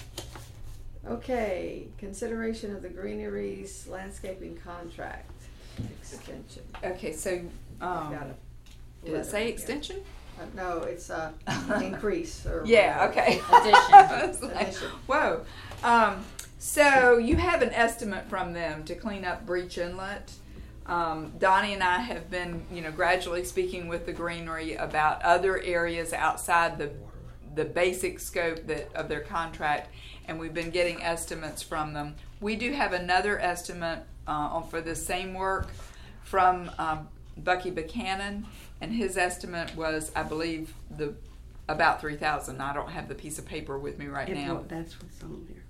Okay, consideration of the greeneries landscaping contract extension. Okay, so, Got it. did it say extension? No, it's increase or. Yeah, whatever. okay. Addition. I was like, Addition. whoa. So you have an estimate from them to clean up Breach Inlet. Donnie and I have been, gradually speaking with the greenery about other areas outside the basic scope of their contract, and we've been getting estimates from them. We do have another estimate for the same work from Bucky Buchanan, and his estimate was, I believe, about $3,000. I don't have the piece of paper with me right now. That's what's on there.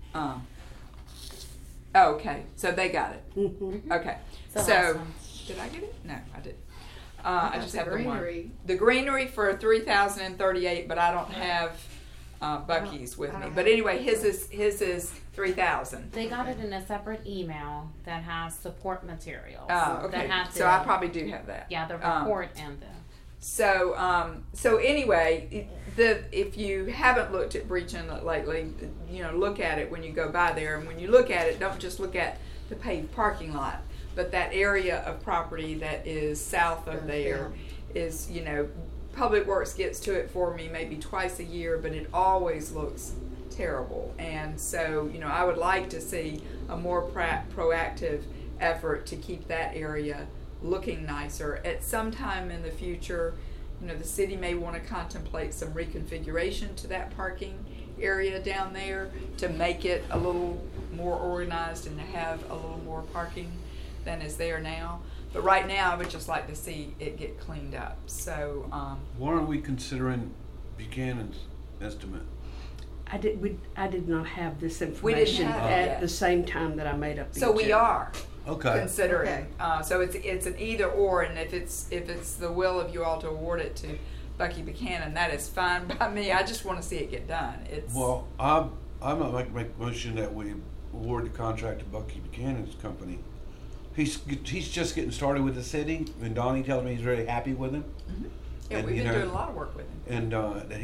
Okay, so they got it. Mm-hmm. Okay, So so last one. did I get it? No, I didn't. I just The have the one. greenery. The greenery for 3,038, but I don't have Bucky's with I me. don't But have anyway, his is 3,000. They got it in a separate email that has support materials. Oh, okay. That has So I probably do have that. the report and the. So anyway, if you haven't looked at Breach Inlet lately, look at it when you go by there. And when you look at it, don't just look at the paved parking lot, but that area of property that is south of there is, Public Works gets to it for me maybe twice a year, but it always looks terrible. And so, I would like to see a more proactive effort to keep that area looking nicer. At some time in the future, the city may want to contemplate some reconfiguration to that parking area down there to make it a little more organized and to have a little more parking than is there now. But right now, I would just like to see it get cleaned up. So, Why aren't we considering Buchanan's estimate? I did not have this We didn't information have it at yet. the same time that I made up the so we agenda. are Okay. considering. So it's an either or, and if it's the will of you all to award it to Bucky Buchanan, that is fine by me. I just want to see it get done. It's Well, I'm not make a motion that we award the contract to Bucky Buchanan's company. He's just getting started with the city, and Donnie tells me he's very happy with him. yeah, and, we've you been know, doing a lot of work with him. and that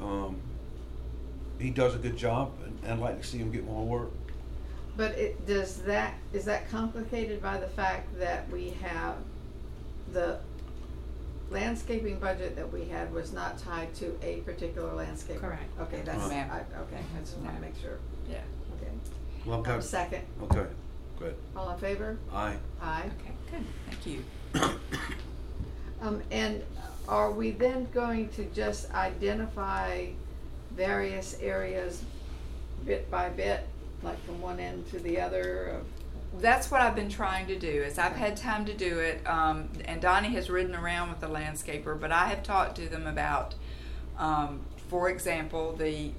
he does a good job, and I'd like to see him get more work. But is that complicated by the fact that we have the landscaping budget that we had was not tied to a particular landscaper? Correct. Okay, that's, Ma'am. okay, I just want to make sure. Yeah. Okay. Well, okay. Second, Okay. Good. all in favor? Aye. Aye. Okay, good. Thank you. And are we then going to just identify various areas bit by bit, like from one end to the other? That's what I've been trying to do. Is I've had time to do it, and Donnie has ridden around with the landscaper, but I have talked to them about, for example, the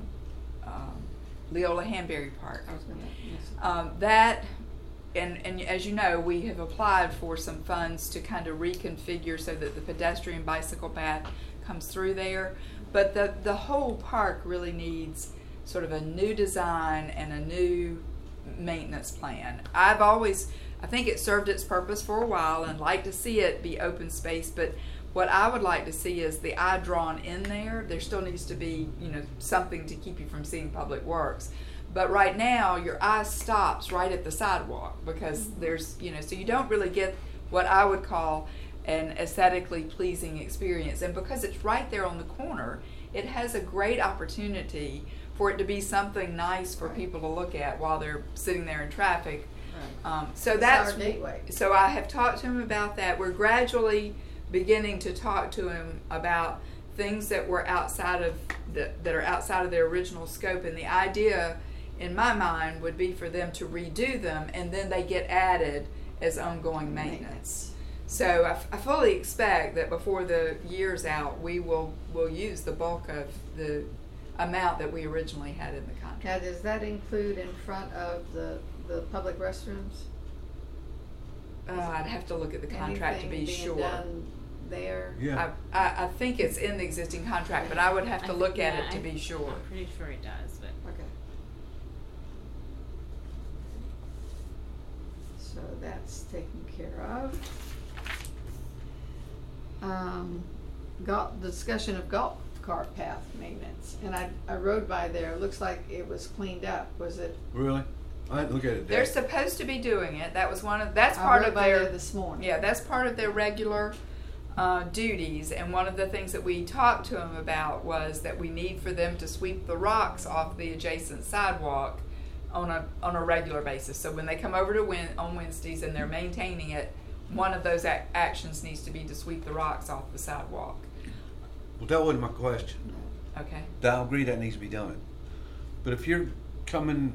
Leola Hanbury Park. I was gonna, yes. That, and as you know, we have applied for some funds to kind of reconfigure so that the pedestrian bicycle path comes through there. But the whole park really needs sort of a new design and a new maintenance plan. I think it served its purpose for a while and like to see it be open space, but what I would like to see is the eye drawn in there. There still needs to be, something to keep you from seeing Public Works. But right now, your eye stops right at the sidewalk because there's, so you don't really get what I would call an aesthetically pleasing experience. And because it's right there on the corner, it has a great opportunity for it to be something nice for people to look at while they're sitting there in traffic. So It's that's our gateway. So I have talked to him about that. We're gradually beginning to talk to him about things that were outside of that are outside of their original scope, and the idea in my mind would be for them to redo them and then they get added as ongoing maintenance. So I fully expect that before the year's out, we'll use the bulk of the amount that we originally had in the contract. Now, does that include in front of the public restrooms? I'd have to look at the contract to be Anything being sure. done there? Yeah. I think it's in the existing contract, but I would have to look at it to be sure. I'm pretty sure it does, but. Okay. So that's taken care of. Discussion of golf cart path maintenance, and I rode by there, it looks like it was cleaned up, was it? Really? I didn't look at it. They're Dad. supposed to be doing it. That was that's I part rode of by there their this morning. Yeah, that's part of their regular duties. And one of the things that we talked to them about was that we need for them to sweep the rocks off the adjacent sidewalk on a regular basis. So when they come over to on Wednesdays and they're maintaining it, one of those actions needs to be to sweep the rocks off the sidewalk. Well, that wasn't my question. Okay. I agree that needs to be done. But if you're coming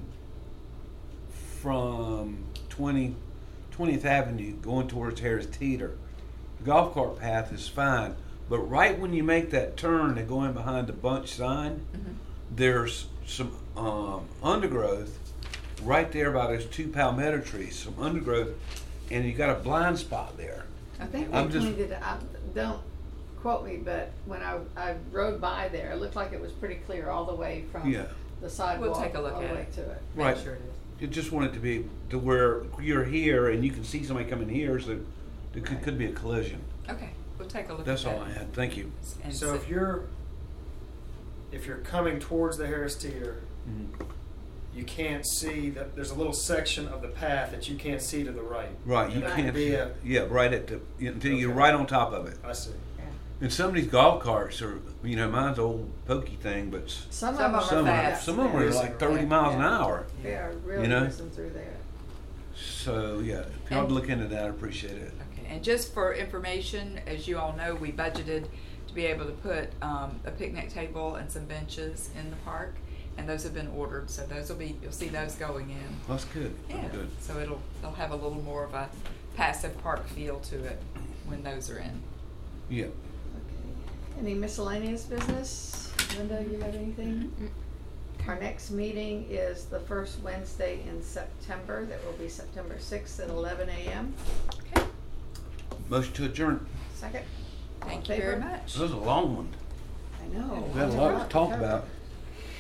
from 20th Avenue going towards Harris Teeter, the golf cart path is fine. But right when you make that turn and go in behind the bunch sign, there's some undergrowth right there by those 2 palmetto trees, some undergrowth, and you got a blind spot there. I think I'm they just- cleaned it up. Don't quote me, but when I rode by there, it looked like it was pretty clear all the way from Yeah. the sidewalk We'll take a look all the at way it. to it. Right. Make sure it is. You just want it to be to where you're here and you can see somebody coming here, so there could be a collision. Okay. We'll take a look That's at all that. I had. Thank you. And So if you're coming towards the Harris Teeter, Mhm. you can't see that there's a little section of the path that you can't see to the right. Right, you And that can't. could be Yeah, right at the until you're Okay. right on top of it. I see. And some of these golf carts are, mine's an old pokey thing, but Some Some of of them some are are, fast. some of them are like 30 miles an hour. They are really You know? whizzing through there. So yeah, if y'all And- look into that, I appreciate it. Okay, and just for information, as you all know, we budgeted to be able to put a picnic table and some benches in the park, and those have been ordered. So you'll see those going in. That's good. Yeah. That's good. So they'll have a little more of a passive park feel to it when those are in. Yeah. Okay. Any miscellaneous business? Linda, you have anything? Our next meeting is the first Wednesday in September. That will be September 6th at 11 a.m. Okay. Motion to adjourn. Second? Thank All you in very favor? much. That was a long one. I know. We had a lot to talk about.